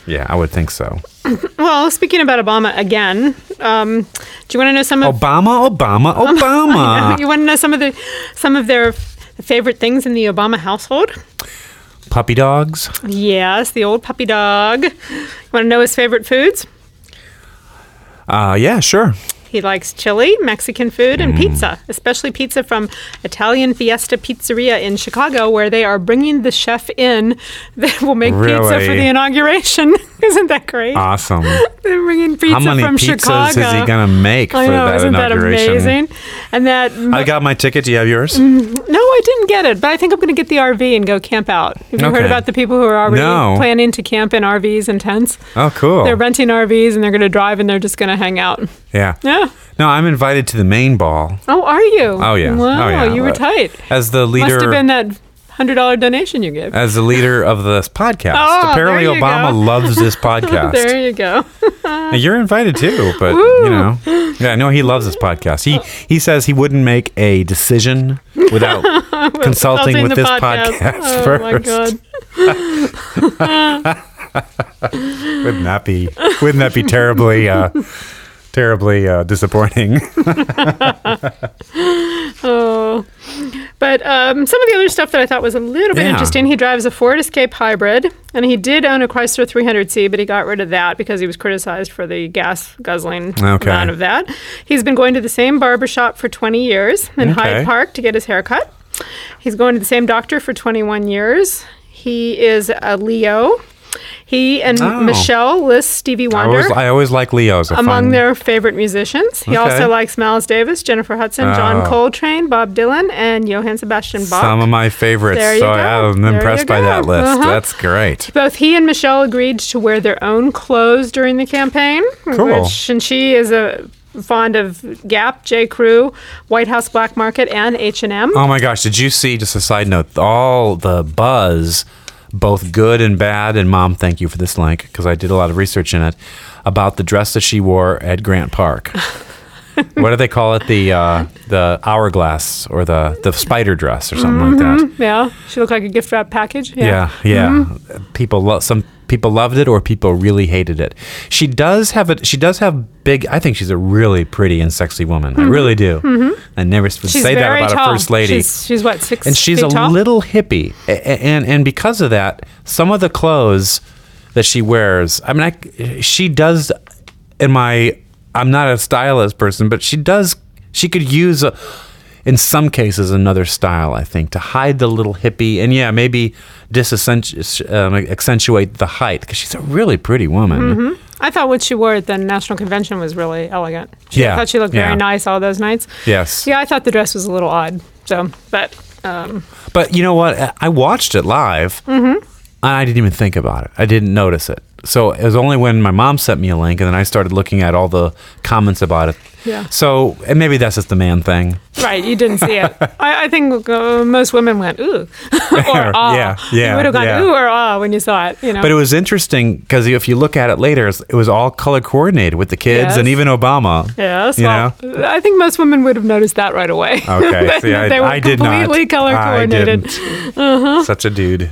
Yeah, I would think so. Well, speaking about Obama again, do you want to know some of Obama? You want to know some of their favorite things in the Obama household? Puppy dogs? Yes, the old puppy dog. You want to know his favorite foods? Yeah, sure. He likes chili, Mexican food, and pizza, especially pizza from Italian Fiesta Pizzeria in Chicago, where they are bringing the chef in that will make pizza for Really? the inauguration. Isn't that great? Awesome. They're bringing pizza How many from pizzas Chicago. is he going to make for I know, that isn't that inauguration? amazing? And that I got my ticket. Do you have yours? no, I didn't get it, but I think I'm going to get the RV and go camp out. Have you heard Okay. about the people who are already No. planning to camp in RVs and tents? Oh, cool. They're renting RVs and they're going to drive and they're just going to hang out. Yeah. Yeah. No, I'm invited to the main ball. Oh, are you? Oh, yeah. Wow, Oh, yeah. you were tight. As the Must have leader, been that $100 donation you gave. as the leader of this podcast. Oh, Apparently, there you Obama go. loves this podcast. There you go. And you're invited too, but yeah, I know he loves this podcast. He says he wouldn't make a decision without consulting with the this podcast Oh first. my God. Wouldn't that be terribly disappointing? Oh, but some of the other stuff that I thought was a little bit Yeah. interesting. He drives a Ford Escape hybrid, and he did own a Chrysler 300C, but he got rid of that because he was criticized for the gas guzzling Okay. amount of that. He's been going to the same barbershop for 20 years in Okay. Hyde Park to get his hair cut. He's going to the same doctor for 21 years. He is a Leo. He and Oh. Michelle list Stevie Wonder I always like Leo's. among their favorite musicians. He Okay. also likes Miles Davis, Jennifer Hudson, John Oh. Coltrane, Bob Dylan, and Johann Sebastian Bach. Some of my favorites. There you So go. I'm There impressed you by go. that list. Uh-huh. That's great. Both he and Michelle agreed to wear their own clothes during the campaign. Cool. And she is fond of Gap, J. Crew, White House Black Market, and H&M. Oh my gosh! Did you see? Just a side note: all the buzz, both good and bad. And Mom, thank you for this link because I did a lot of research in it about the dress that she wore at Grant Park. What do they call it? The hourglass or the spider dress or something like that. Yeah, she looked like a gift wrap package. Yeah. Some people loved it or people really hated it. She does have big. I think she's a really pretty and sexy woman. I really do. I never would She's say that very about tall. a first lady. She's what, 6 And she's feet a tall? little hippie, and because of that, some of the clothes that she wears. I mean, she does. I'm not a stylist person, but she does. She could use, in some cases, another style. I think to hide the little hippie, and maybe accentuate the height because she's a really pretty woman. I thought what she wore at the National Convention was really elegant. I Yeah, thought she looked yeah. very nice all those nights. Yes. Yeah, I thought the dress was a little odd. So, but But you know what? I watched it live. And I didn't even think about it. I didn't notice it. So it was only when my mom sent me a link and then I started looking at all the comments about it. Yeah. So, and maybe that's just the man thing. right, you didn't see it. I think most women went ooh or ah. Yeah, You would have gone yeah. ooh or ah when you saw it. You know. But it was interesting because if you look at it later, it was all color coordinated with the kids Yes. and even Obama. Yes, You well, I think most women would have noticed that right away. Okay. That See, they were I did not. completely color coordinated. Such a dude.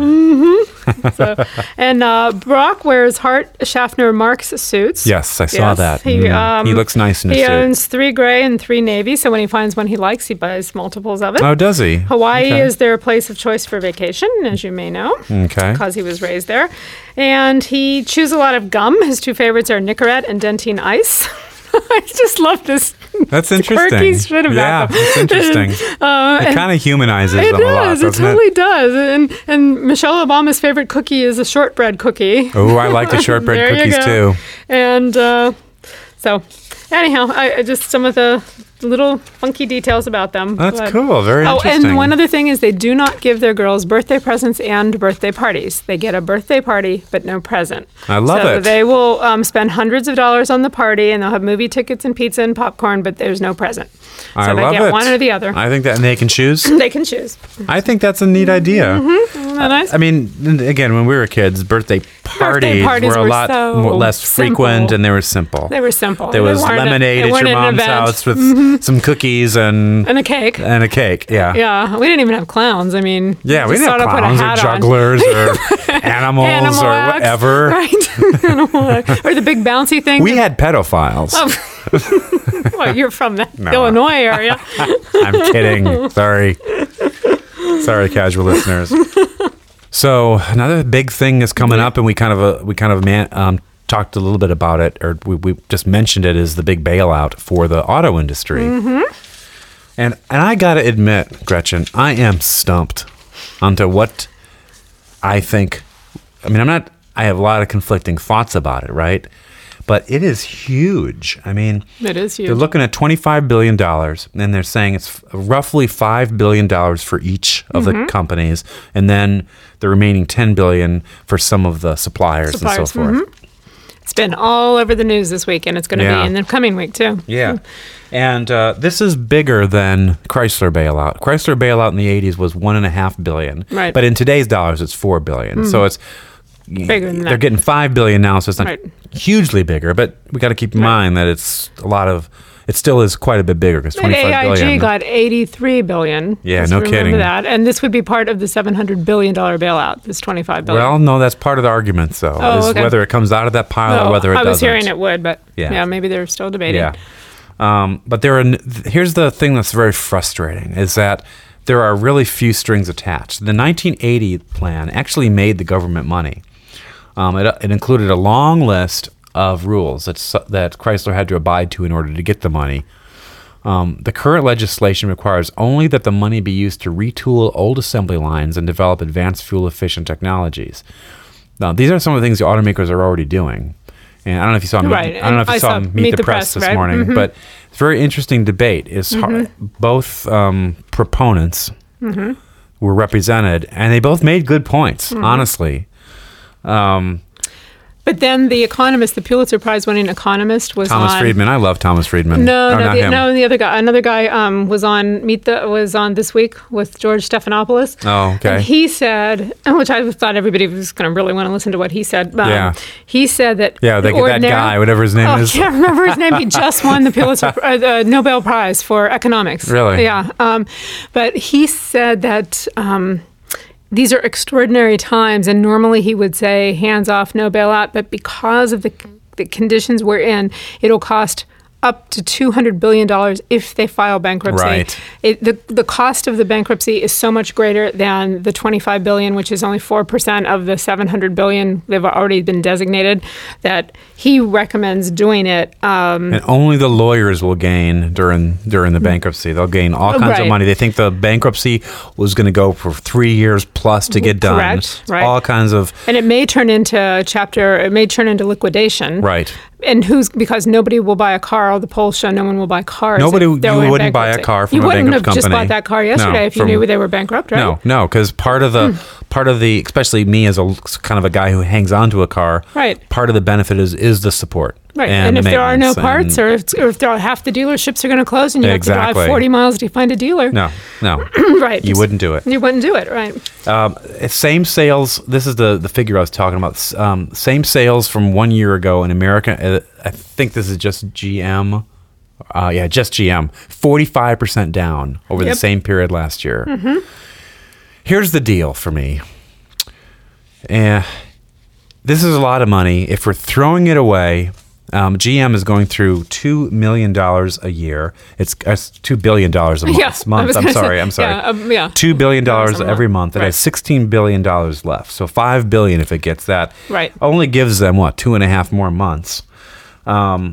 And Brock wears Hart Schaffner Marx suits. Yes, I saw that. He, He looks nice in his He suit. owns 3 gray and 3 navy, so when he finds one he likes, he buys multiples of it. Oh, does he? Hawaii Okay. is their place of choice for vacation, as you may know, Okay. because he was raised there. And he chews a lot of gum. His 2 favorites are Nicorette and Dentine Ice. I just love this. That's interesting. Quirky shit about yeah, them. it's interesting. It kind of humanizes It them a lot, does. It doesn't totally does. And Michelle Obama's favorite cookie is a shortbread cookie. Oh, I like the shortbread There you cookies go. too. And so, anyhow, I just some of the little funky details about them. That's But- cool. Very Oh, interesting. and one other thing is they do not give their girls birthday presents and birthday parties. They get a birthday party, but no present. I love so it. They will spend hundreds of dollars on the party, and they'll have movie tickets and pizza and popcorn, but there's no present. I So they love get it. one or the other. I think that, and they can choose. They can choose. I think that's a neat idea. Mm-hmm. that nice? I mean, again, when we were kids, birthday parties were a lot less frequent, and they were simple. They were simple. There was lemonade at your mom's house with some cookies and a cake. And a cake, yeah. Yeah, we didn't even have clowns. I mean, yeah, we didn't have clowns or jugglers or animals or whatever. Right. Or the big bouncy thing. We had pedophiles. Oh. Well, you're from the Illinois area. I'm kidding. Sorry, casual listeners. So another big thing is coming up, and we kind of talked a little bit about it, or we just mentioned it, is the big bailout for the auto industry. Mm-hmm. And I got to admit, Gretchen, I am stumped onto what I think. I mean, I have a lot of conflicting thoughts about it, right? But it is huge. I mean, it is huge. They're looking at $25 billion, and they're saying it's roughly $5 billion for each of the companies, and then the remaining $10 billion for some of the suppliers and so forth. Mm-hmm. It's been all over the news this week, and it's going to be in the coming week, too. Yeah. And this is bigger than Chrysler bailout. Chrysler bailout in the 80s was $1.5 billion. Right. But in today's dollars, it's $4 billion. So it's bigger than that. They're getting $5 billion now, so it's not hugely bigger. But we got to keep in mind that it's a lot of. It still is quite a bit bigger because $25 billion. AIG got $83 billion. Yeah, no kidding. Remember that, and this would be part of the $700 billion bailout. This $25 billion. Well, no, that's part of the argument, though, is whether it comes out of that pile or whether it doesn't. I was hearing it would, but maybe they're still debating. Yeah. But here's the thing that's very frustrating is that there are really few strings attached. The 1980 plan actually made the government money. It included a long list of rules that Chrysler had to abide to in order to get the money. The current legislation requires only that the money be used to retool old assembly lines and develop advanced fuel-efficient technologies. Now, these are some of the things the automakers are already doing. And I don't know if you saw Meet the Press this morning, but it's a very interesting debate. Both proponents were represented, and they both made good points, honestly. But then the economist, the Pulitzer Prize-winning economist, was Thomas Friedman. I love Thomas Friedman. The other guy. Another guy was on This Week with George Stephanopoulos. Oh, okay. And he said, which I thought everybody was going to really want to listen to what he said. He said that that guy, whatever his name is. I can't remember his name. He just won the Pulitzer, the Nobel Prize for economics. Really? Yeah. But he said that. These are extraordinary times, and normally he would say hands off, no bailout, but because of the conditions we're in, it'll cost up to $200 billion if they file bankruptcy. Right. The cost of the bankruptcy is so much greater than the $25 billion, which is only 4% of the $700 billion they've already been designated, that he recommends doing it. And only the lawyers will gain during the bankruptcy. They'll gain all kinds of money. They think the bankruptcy was going to go for 3 years plus to get done. Correct. Right. All kinds of... And it may turn into liquidation. Right. And because nobody will buy a car. All the polls show no one will buy cars. You wouldn't buy a car from a bankrupt company. You wouldn't have just bought that car yesterday if you knew they were bankrupt, right? No, because part of the, especially me as a kind of a guy who hangs on to a car, right. Part of the benefit is the support. Right, and if there are no parts, or if half the dealerships are going to close, and you have to drive 40 miles to find a dealer. No. Right. You wouldn't do it. You wouldn't do it, right. Same sales, this is the figure I was talking about, same sales from 1 year ago in America, I think this is just GM, just GM, 45% down over the same period last year. Mm-hmm. Here's the deal for me. This is a lot of money. If we're throwing it away... GM is going through $2 million a year. It's $2 billion a month. I'm sorry. $2 billion every month. It has $16 billion left. So $5 billion if it gets that. Right. Only gives them 2.5 more months. And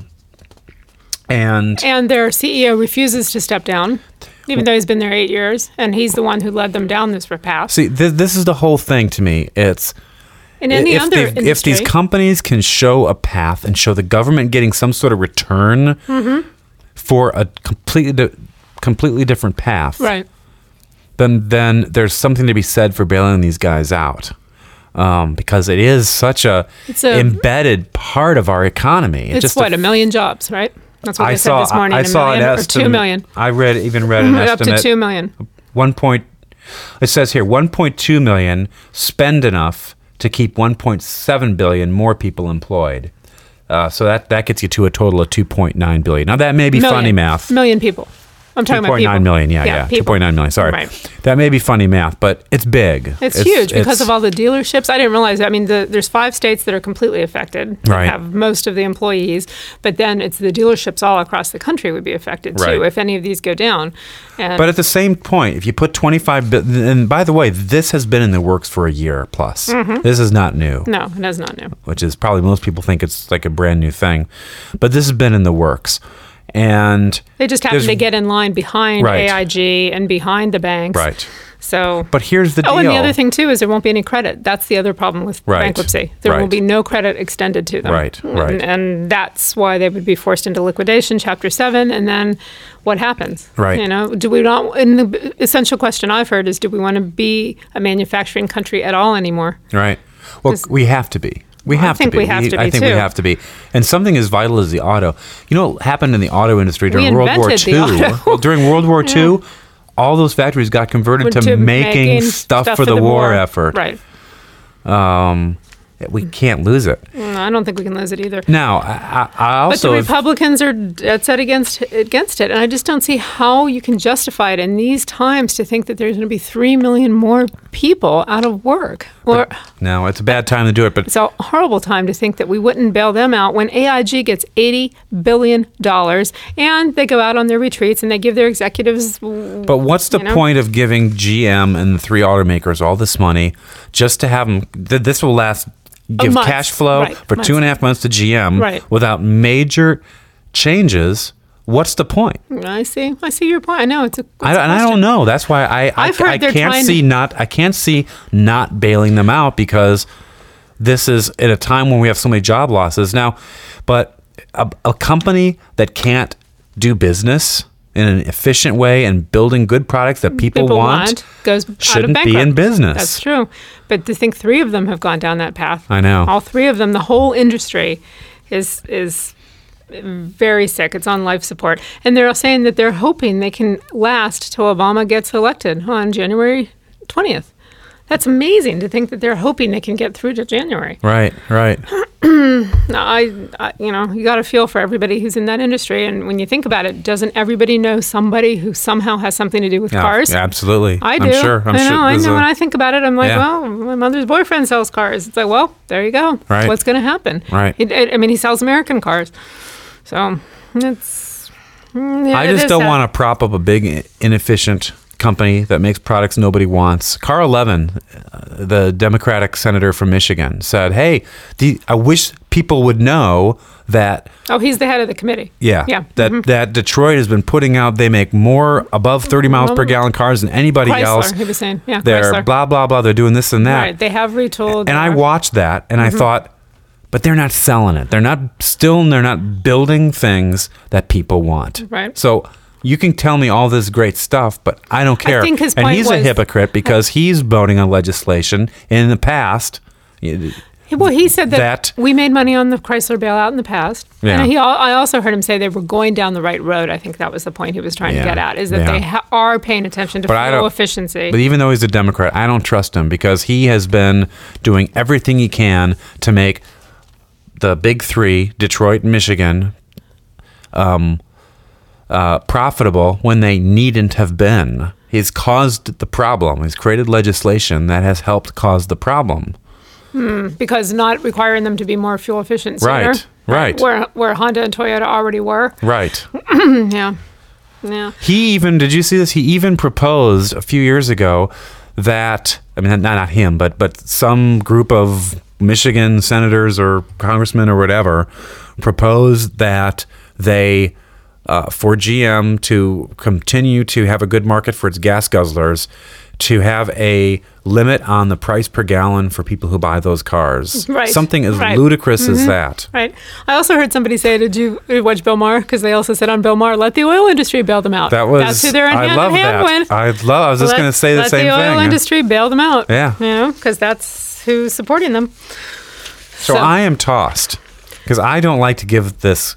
their CEO refuses to step down, even though he's been there 8 years, and he's the one who led them down this path. See, this is the whole thing to me. It's. If these companies can show a path and show the government getting some sort of return for a completely different path, right? Then there's something to be said for bailing these guys out, because it is such a embedded part of our economy. It's just 1 million jobs, right? That's what I said this morning. I saw an estimate. Or 2 million. I read an estimate up to 2 million. It says here 1.2 million spend enough to keep 1.7 billion more people employed. So that gets you to a total of 2.9 billion. Now that may be funny math. Million people. I'm talking about people. 2.9 million, yeah. 2.9 million, sorry. Right. That may be funny math, but it's big. It's huge because of all the dealerships. I didn't realize that. I mean, there's 5 states that are completely affected. Right. Have most of the employees, but then it's the dealerships all across the country would be affected too Right. if any of these go down. And But at the same point, if you put 25 billion, and by the way, this has been in the works for a year plus. This is not new. no, it is not new. Which is probably most people think it's like a brand new thing. But this has been in the works. And They just happen there's- to get in line behind Right. AIG and behind the banks. Right. So, But here's the deal. oh, and the other thing too is there won't be any credit. That's the other problem with Right. bankruptcy. There will Right. be no credit extended to them. Right, right. And that's why they would be forced into liquidation, Chapter 7, and then what happens? Right. You know, do we not? And the essential question I've heard is, do we want to be a manufacturing country at all anymore? Right. Well, 'Cause- we have to be. We have think to be. we have to I be, think we too. have to be. And something as vital as the auto. You know what happened in the auto industry during We World War invented II? the auto. Well, during World War II, all those factories got converted to making stuff for the war effort. Right. We can't lose it. I don't think we can lose it either. Now, I But also the Republicans are dead set against it, and I just don't see how you can justify it in these times to think that there's going to be 3 million more people out of work. Or no, it's a bad time to do it. But it's a horrible time to think that we wouldn't bail them out when AIG gets $80 billion and they go out on their retreats and they give their executives. But what's the you know? point of giving GM and the 3 automakers all this money just to have them? This will last. Give Months. cash flow Right. for Months. 2.5 months to GM Right. without major changes. What's the point? I see your point. I know it's a. I don't know. That's why I've heard they're can't trying see to- I can't see not bailing them out because this is at a time when we have so many job losses now. But a company that can't do business in an efficient way and building good products that people want goes out of shouldn't be bankrupt. in business. That's true. But to think 3 of them have gone down that path. I know. All 3 of them, the whole industry is very sick. It's on life support. And they're saying that they're hoping they can last till Obama gets elected on January 20th. That's amazing to think that they're hoping they can get through to January. Right. Now, you know, you got to feel for everybody who's in that industry. And when you think about it, doesn't everybody know somebody who somehow has something to do with cars? Yeah, absolutely. I do. I'm sure. I know. there's When I think about it, I'm like, Yeah. well, my mother's boyfriend sells cars. It's like, well, there you go. Right. What's going to happen? Right. I mean, he sells American cars. So it's. Yeah, I it just is don't sad. want to prop up a big, inefficient company that makes products nobody wants. Carl Levin, the Democratic senator from Michigan, said, hey, I wish people would know that, Oh, he's the head of the committee. yeah, Yeah. that Detroit has been putting out, they make more above 30 miles per gallon cars than anybody Chrysler, else. he was saying. Yeah, They're Chrysler. blah, blah, blah. They're doing this and that. Right. They have retooled. And I watched that and I thought, but they're not selling it. They're not building things that people want. Right. So you can tell me all this great stuff, but I don't care. think his and point he's a was- hypocrite because he's voting on legislation in the past. Well, he said that, that- we made money on the Chrysler bailout in the past. Yeah. And I also heard him say they were going down the right road. I think that was the point he was trying Yeah. to get at, is that Yeah. they are paying attention to But I fuel don't- efficiency. But even though he's a Democrat, I don't trust him because he has been doing everything he can to make the big 3, Detroit and Michigan, profitable when they needn't have been. He's caused the problem. He's created legislation that has helped cause the problem. Because not requiring them to be more fuel efficient sooner. Right. Where Honda and Toyota already were. Right. Yeah. Yeah. He even, did you see this? He even proposed a few years ago that, I mean, not him, but some group of Michigan senators or congressmen or whatever proposed that they, for GM to continue to have a good market for its gas guzzlers, to have a limit on the price per gallon for people who buy those cars. Right. Something as Right. ludicrous as that. Right. I also heard somebody say, did you watch Bill Maher? Because they also said on Bill Maher, let the oil industry bail them out. That was, That's who they're in I hand love in hand that. with. I was just going to say the same Let the oil thing. industry bail them out. Yeah. You know, because that's who's supporting them. So I am tossed because I don't like to give this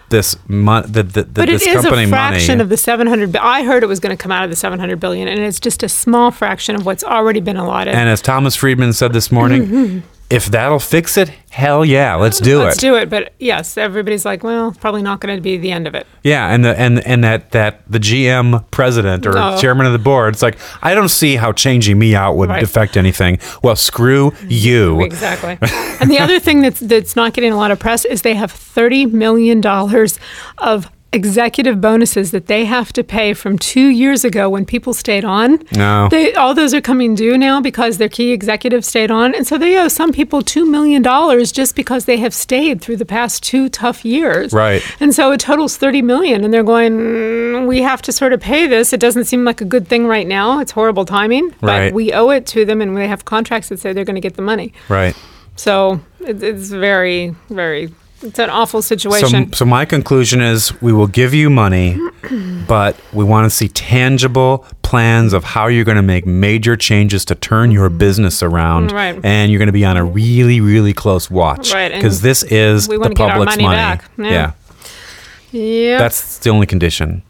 this But this it is company a fraction money. of the 700. I heard it was going to come out of the 700 billion, and it's just a small fraction of what's already been allotted. And as Thomas Friedman said this morning, if that'll fix it, hell yeah, let's do Let's it. do it. But yes, everybody's like, well, it's probably not going to be the end of it. Yeah, and that the GM president or No. chairman of the board, it's like, I don't see how changing me out would Right. affect anything. Well, screw you. Exactly. And the other thing that's not getting a lot of press is they have $30 million of executive bonuses that they have to pay from 2 years ago when people stayed on. No. All those are coming due now because their key executives stayed on. And so they owe some people $2 million just because they have stayed through the past 2 tough years. Right. And so it totals $30 million. And they're going, we have to sort of pay this. It doesn't seem like a good thing right now. It's horrible timing. But Right. we owe it to them, and we have contracts that say they're going to get the money. Right. So it's very, very, it's an awful situation. So my conclusion is we will give you money, but we want to see tangible plans of how you're going to make major changes to turn your business around. Right. And you're going to be on a really, really close watch. Right, and Because this is we the want to get our public's money back. Yeah. Yeah. That's the only condition.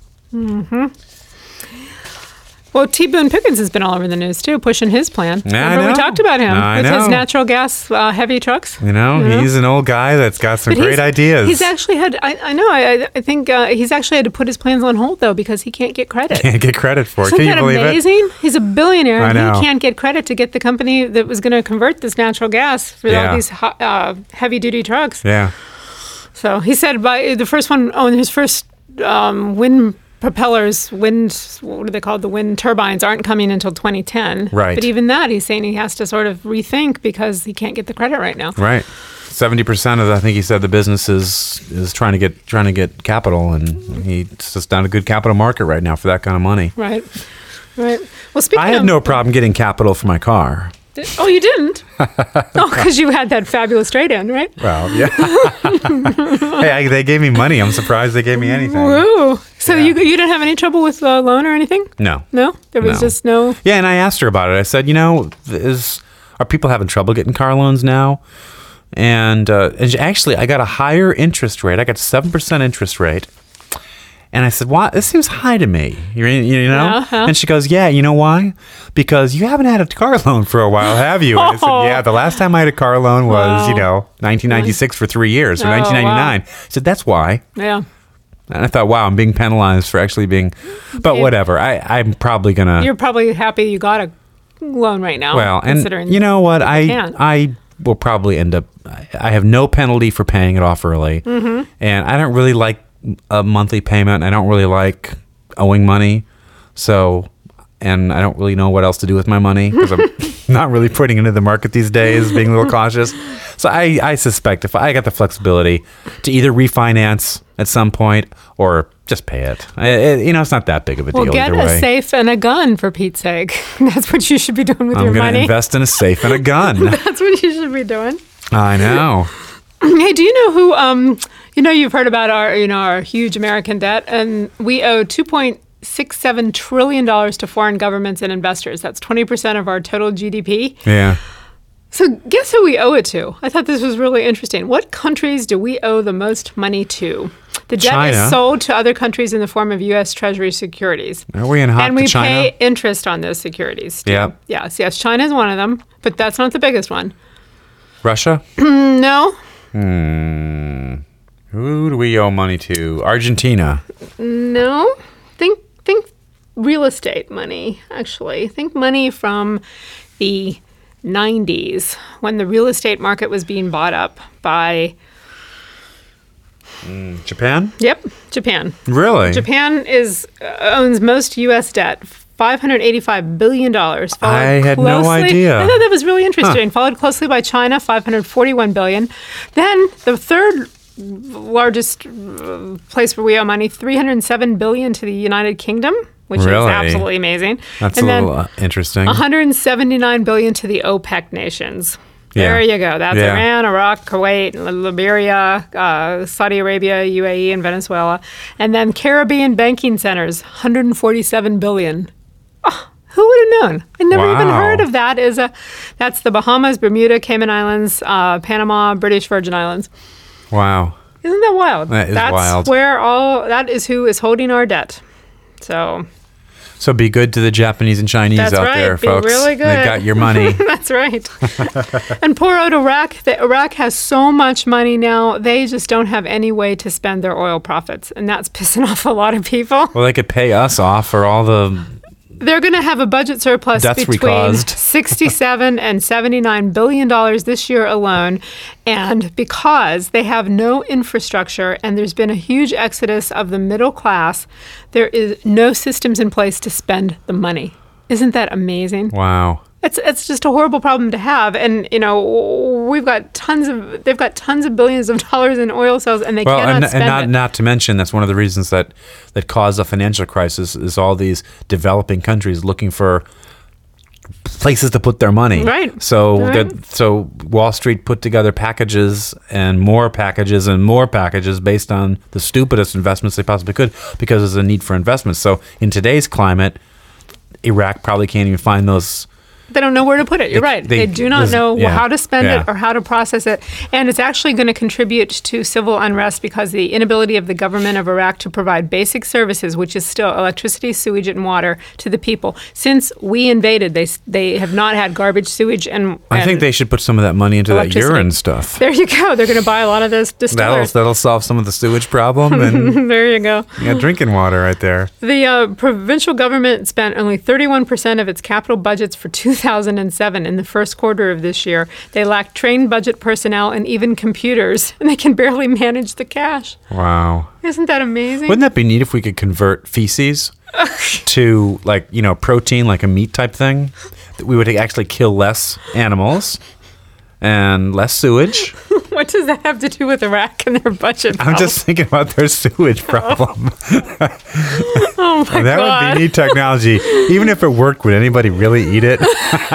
Well, T. Boone Pickens has been all over the news too, pushing his plan. Yeah, I Remember we know. talked about him I with his know. natural gas heavy trucks. You know, he's an old guy that's got some But great ideas. He's actually had. I know. I think he's actually had to put his plans on hold though because he can't get credit. Can't get credit for it. Isn't Can you that believe amazing? He's a billionaire, I and know. he can't get credit to get the company that was going to convert this natural gas for Yeah. all these heavy-duty trucks. it? Yeah. So he said by the first one on his first wind propellers, what do they call the wind turbines, aren't coming until 2010. Right. But even that, he's saying he has to sort of rethink because he can't get the credit right now. Right. 70% of I think he said the business is trying to get capital, and it's just not a good capital market right now for that kind of money. Right. Right. Well, speaking I had of, no problem getting capital for my car. Oh, you didn't? Oh, because you had that fabulous trade-in, right? Well, yeah. Hey, they gave me money. I'm surprised they gave me anything. Woo. So Yeah. you didn't have any trouble with the loan or anything? No. No? There was No. just no... Yeah, and I asked her about it. I said, are people having trouble getting car loans now? And actually, I got a higher interest rate. I got 7% interest rate. And I said, "Why? This seems high to me." You know? Uh-huh. And she goes, "Yeah, you know why? Because you haven't had a car loan for a while, have you?" And I said, Oh. "Yeah, the last time I had a car loan was, Wow. 1996 for 3 years, or Oh, 1999." I said, "That's why." Yeah. And I thought, "Wow, I'm being penalized for actually being," but Yeah. whatever. I'm probably gonna. You're probably happy you got a loan right now. Well, and considering you know what? can. I will probably end up. I have no penalty for paying it off early, and I don't really like a monthly payment. I don't really like owing money, so. And I don't really know what else to do with my money because I'm not really putting it into the market these days, being a little cautious. So I suspect if I got the flexibility to either refinance at some point or just pay it, it's not that big of a Well, deal get either a way. safe and a gun for Pete's sake. That's what you should be doing with I'm your going to money. invest in a safe and a gun. That's what you should be doing. I know. Hey, do you know who? You've heard about our huge American debt, and we owe $2.67 trillion to foreign governments and investors. That's 20% of our total GDP. Yeah. So guess who we owe it to? I thought this was really interesting. What countries do we owe the most money to? The debt China. is sold to other countries in the form of U.S. Treasury securities. Are we in hot And we to China? pay interest on those securities. Too. Yeah. Yes, China is one of them, but that's not the biggest one. Russia? No, Who do we owe money to? Argentina. no. Think real estate money, actually. Think money from the 90s when the real estate market was being bought up by, Japan? Japan. Really? Japan owns most U.S. debt, $585 billion. I had no idea. I thought that was really interesting. Followed closely by China, $541 billion. Then the third largest place where we owe money, $307 billion to the United Kingdom, which is Really? absolutely amazing. That's and a then little interesting. $179 billion to the OPEC nations. Yeah. There you go. That's Yeah. Iran, Iraq, Kuwait, Liberia, Saudi Arabia, UAE, and Venezuela. And then Caribbean banking centers, $147 billion. Oh, who would have known? I never even Wow. heard of that. That's the Bahamas, Bermuda, Cayman Islands, Panama, British Virgin Islands. Wow. Isn't that wild? That is That's wild. that is who is holding our debt. So be good to the Japanese and Chinese That's out right. there, Be folks. really good. They got your money. That's right. And poor old Iraq. Iraq has so much money now, they just don't have any way to spend their oil profits. And that's pissing off a lot of people. Well, they could pay us off for all the... They're going to have a budget surplus Deaths we between caused. $67 and $79 billion this year alone. And because they have no infrastructure and there's been a huge exodus of the middle class, there is no systems in place to spend the money. Isn't that amazing? Wow. It's just a horrible problem to have. And, they've got tons of billions of dollars in oil sales and they cannot spend it. Not to mention, that's one of the reasons that caused the financial crisis is all these developing countries looking for places to put their money. Right. So Right. so Wall Street put together packages and more packages based on the stupidest investments they possibly could because there's a need for investments. So in today's climate, Iraq probably can't even find those. They don't know where to put it. You're right. They do not know how to spend it or how to process it. And it's actually going to contribute to civil unrest because the inability of the government of Iraq to provide basic services, which is still electricity, sewage, and water to the people. Since we invaded, they have not had garbage, sewage, and I think they should put some of that money into that urine stuff. There you go. They're going to buy a lot of those distillers. That'll solve some of the sewage problem. And there you go. you got drinking water right there. The provincial government spent only 31% of its capital budgets for 2007 in the first quarter of this year. They lack trained budget personnel and even computers, and they can barely manage the cash. Wow. Isn't that amazing? Wouldn't that be neat if we could convert feces to protein, like a meat type thing? That we would actually kill less animals and less sewage. What does that have to do with Iraq and their budget problem? I'm just thinking about their sewage problem. Oh my That God. would be neat technology. Even if it worked, would anybody really eat it?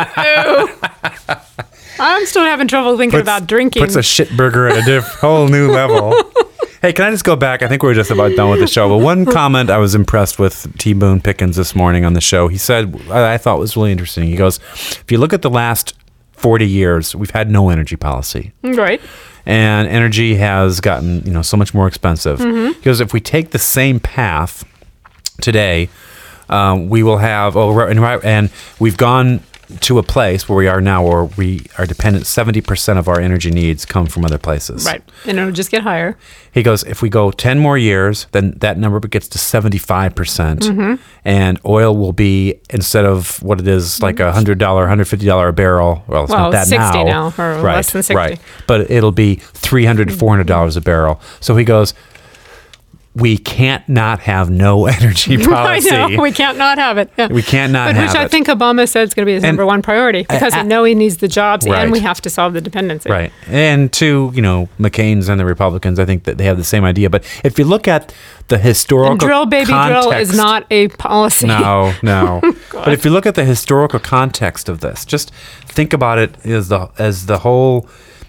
I'm still having trouble thinking about drinking. Puts a shit burger at a whole new level. Hey, can I just go back? I think we're just about done with the show. But one comment I was impressed with T. Boone Pickens this morning on the show. He said, I thought was really interesting. He goes, if you look at the last 40 years, we've had no energy policy. Right. And energy has gotten, so much more expensive. Because if we take the same path today, we will have, and we've gone to a place where we are now where we are dependent, 70% of our energy needs come from other places. Right. And it'll just get higher. He goes, if we go 10 more years, then that number gets to 75%. And oil will be, instead of what it is, like $100, $150 a barrel. Well, it's not that 60 now. or less than 60. Right. But it'll be $300 to $400 a barrel. So he goes, we can't not have no energy policy. I know. We can't not have it. Yeah. We can't not have Which I it. think Obama said is going to be his number one priority because they know he needs the jobs Right. and we have to solve the dependency. Right. And to, McCain's and the Republicans, I think that they have the same idea. But if you look at the historical And drill, baby, drill is context- not a policy. No. But if you look at the historical context of this, just think about it as the whole,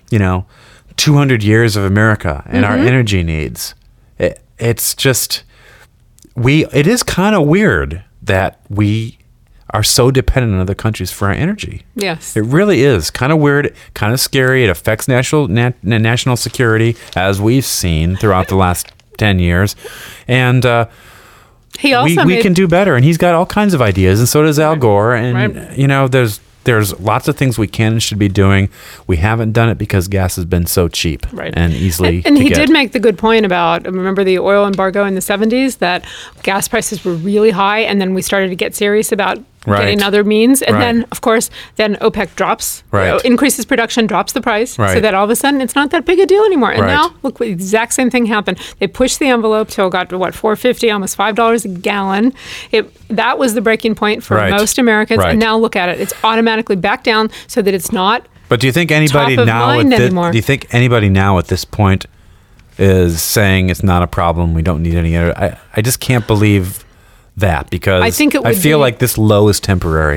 200 years of America and our energy needs. It's just, it is kind of weird that we are so dependent on other countries for our energy. Yes. It really is kind of weird, kind of scary. It affects national security, as we've seen throughout the last 10 years. And He also we can do better. And he's got all kinds of ideas, and so does Al Gore. And, Right. there's lots of things we can and should be doing. We haven't done it because gas has been so cheap and easily And to he get. did make the good point about, remember the oil embargo in the 70s, that gas prices were really high, and then we started to get serious about getting other means. And then, of course, then OPEC drops, increases production, drops the price, so that all of a sudden it's not that big a deal anymore. And now, look, the exact same thing happened. They pushed the envelope till it got to, $4.50, almost $5 a gallon. That was the breaking point for most Americans. And now look at it. It's automatically back down so that it's not But do you think anybody top of now mind anymore. do you think anybody now at this point is saying it's not a problem, we don't need any other? I just can't believe that, because I think it would I feel be- like this low is temporary.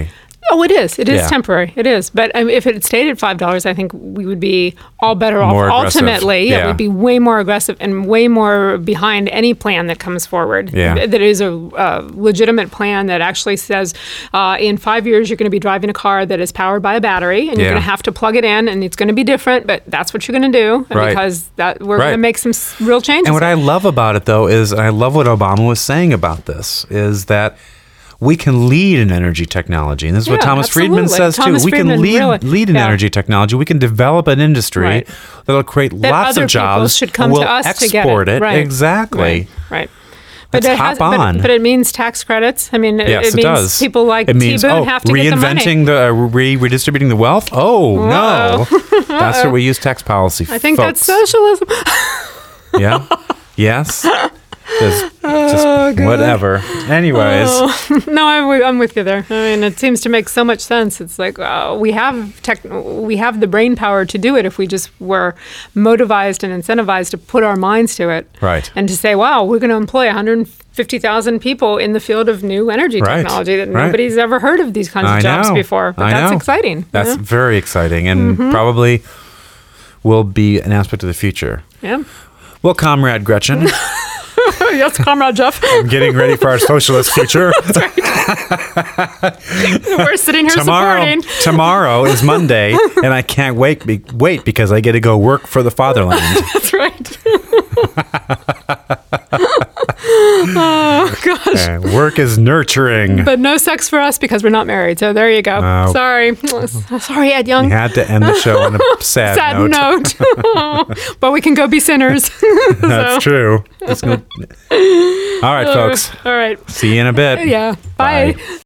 Oh, it is. It is Yeah. temporary. It is. But if it stayed at $5, I think we would be all better off. More aggressive. Ultimately, Yeah. it would be way more aggressive and way more behind any plan that comes forward. Yeah. That is a legitimate plan that actually says in 5 years you're going to be driving a car that is powered by a battery, and you're Yeah. going to have to plug it in, and it's going to be different, but that's what you're going to do Right. because we're Right. going to make some real changes. And what I love about it, though, is, and I love what Obama was saying about this, is that we can lead in energy technology. And this is what Yeah, Thomas Friedman absolutely. says, Thomas too. We can Friedman lead really- in yeah. energy technology. We can develop an industry Right. that'll create That lots other of people jobs. should come and we'll to us to get export it. Right. Exactly. Right. Let's hop on. But it means tax credits. I mean, Yes, it it means does. people like it means, T-Boone have to get the money. reinventing the redistributing the wealth. Oh no, that's what we use tax policy. I think folks. that's socialism. Yeah. Yes. Just Oh, God. whatever. Anyways. No, I'm with you there. I mean, it seems to make so much sense. It's like we have the brain power to do it if we just were motivized and incentivized to put our minds to it. Right. And to say, wow, we're going to employ 150,000 people in the field of new energy Right. technology that Right. nobody's ever heard of these kinds I of jobs know. before. But I that's know. exciting. That's yeah. very exciting, and probably will be an aspect of the future. Yeah. Well, Comrade Gretchen, Yes, Comrade Jeff. I'm getting ready for our socialist future. We're sitting here supporting. Tomorrow is Monday, and I can't wait because I get to go work for the fatherland. That's right. Oh, gosh. And work is nurturing. But no sex for us because we're not married. So there you go. Oh. Sorry. Sorry, Ed Young. We had to end the show on a sad, Sad note. But we can go be sinners. That's true. All right, folks. All right. See you in a bit. Yeah. Bye. Bye.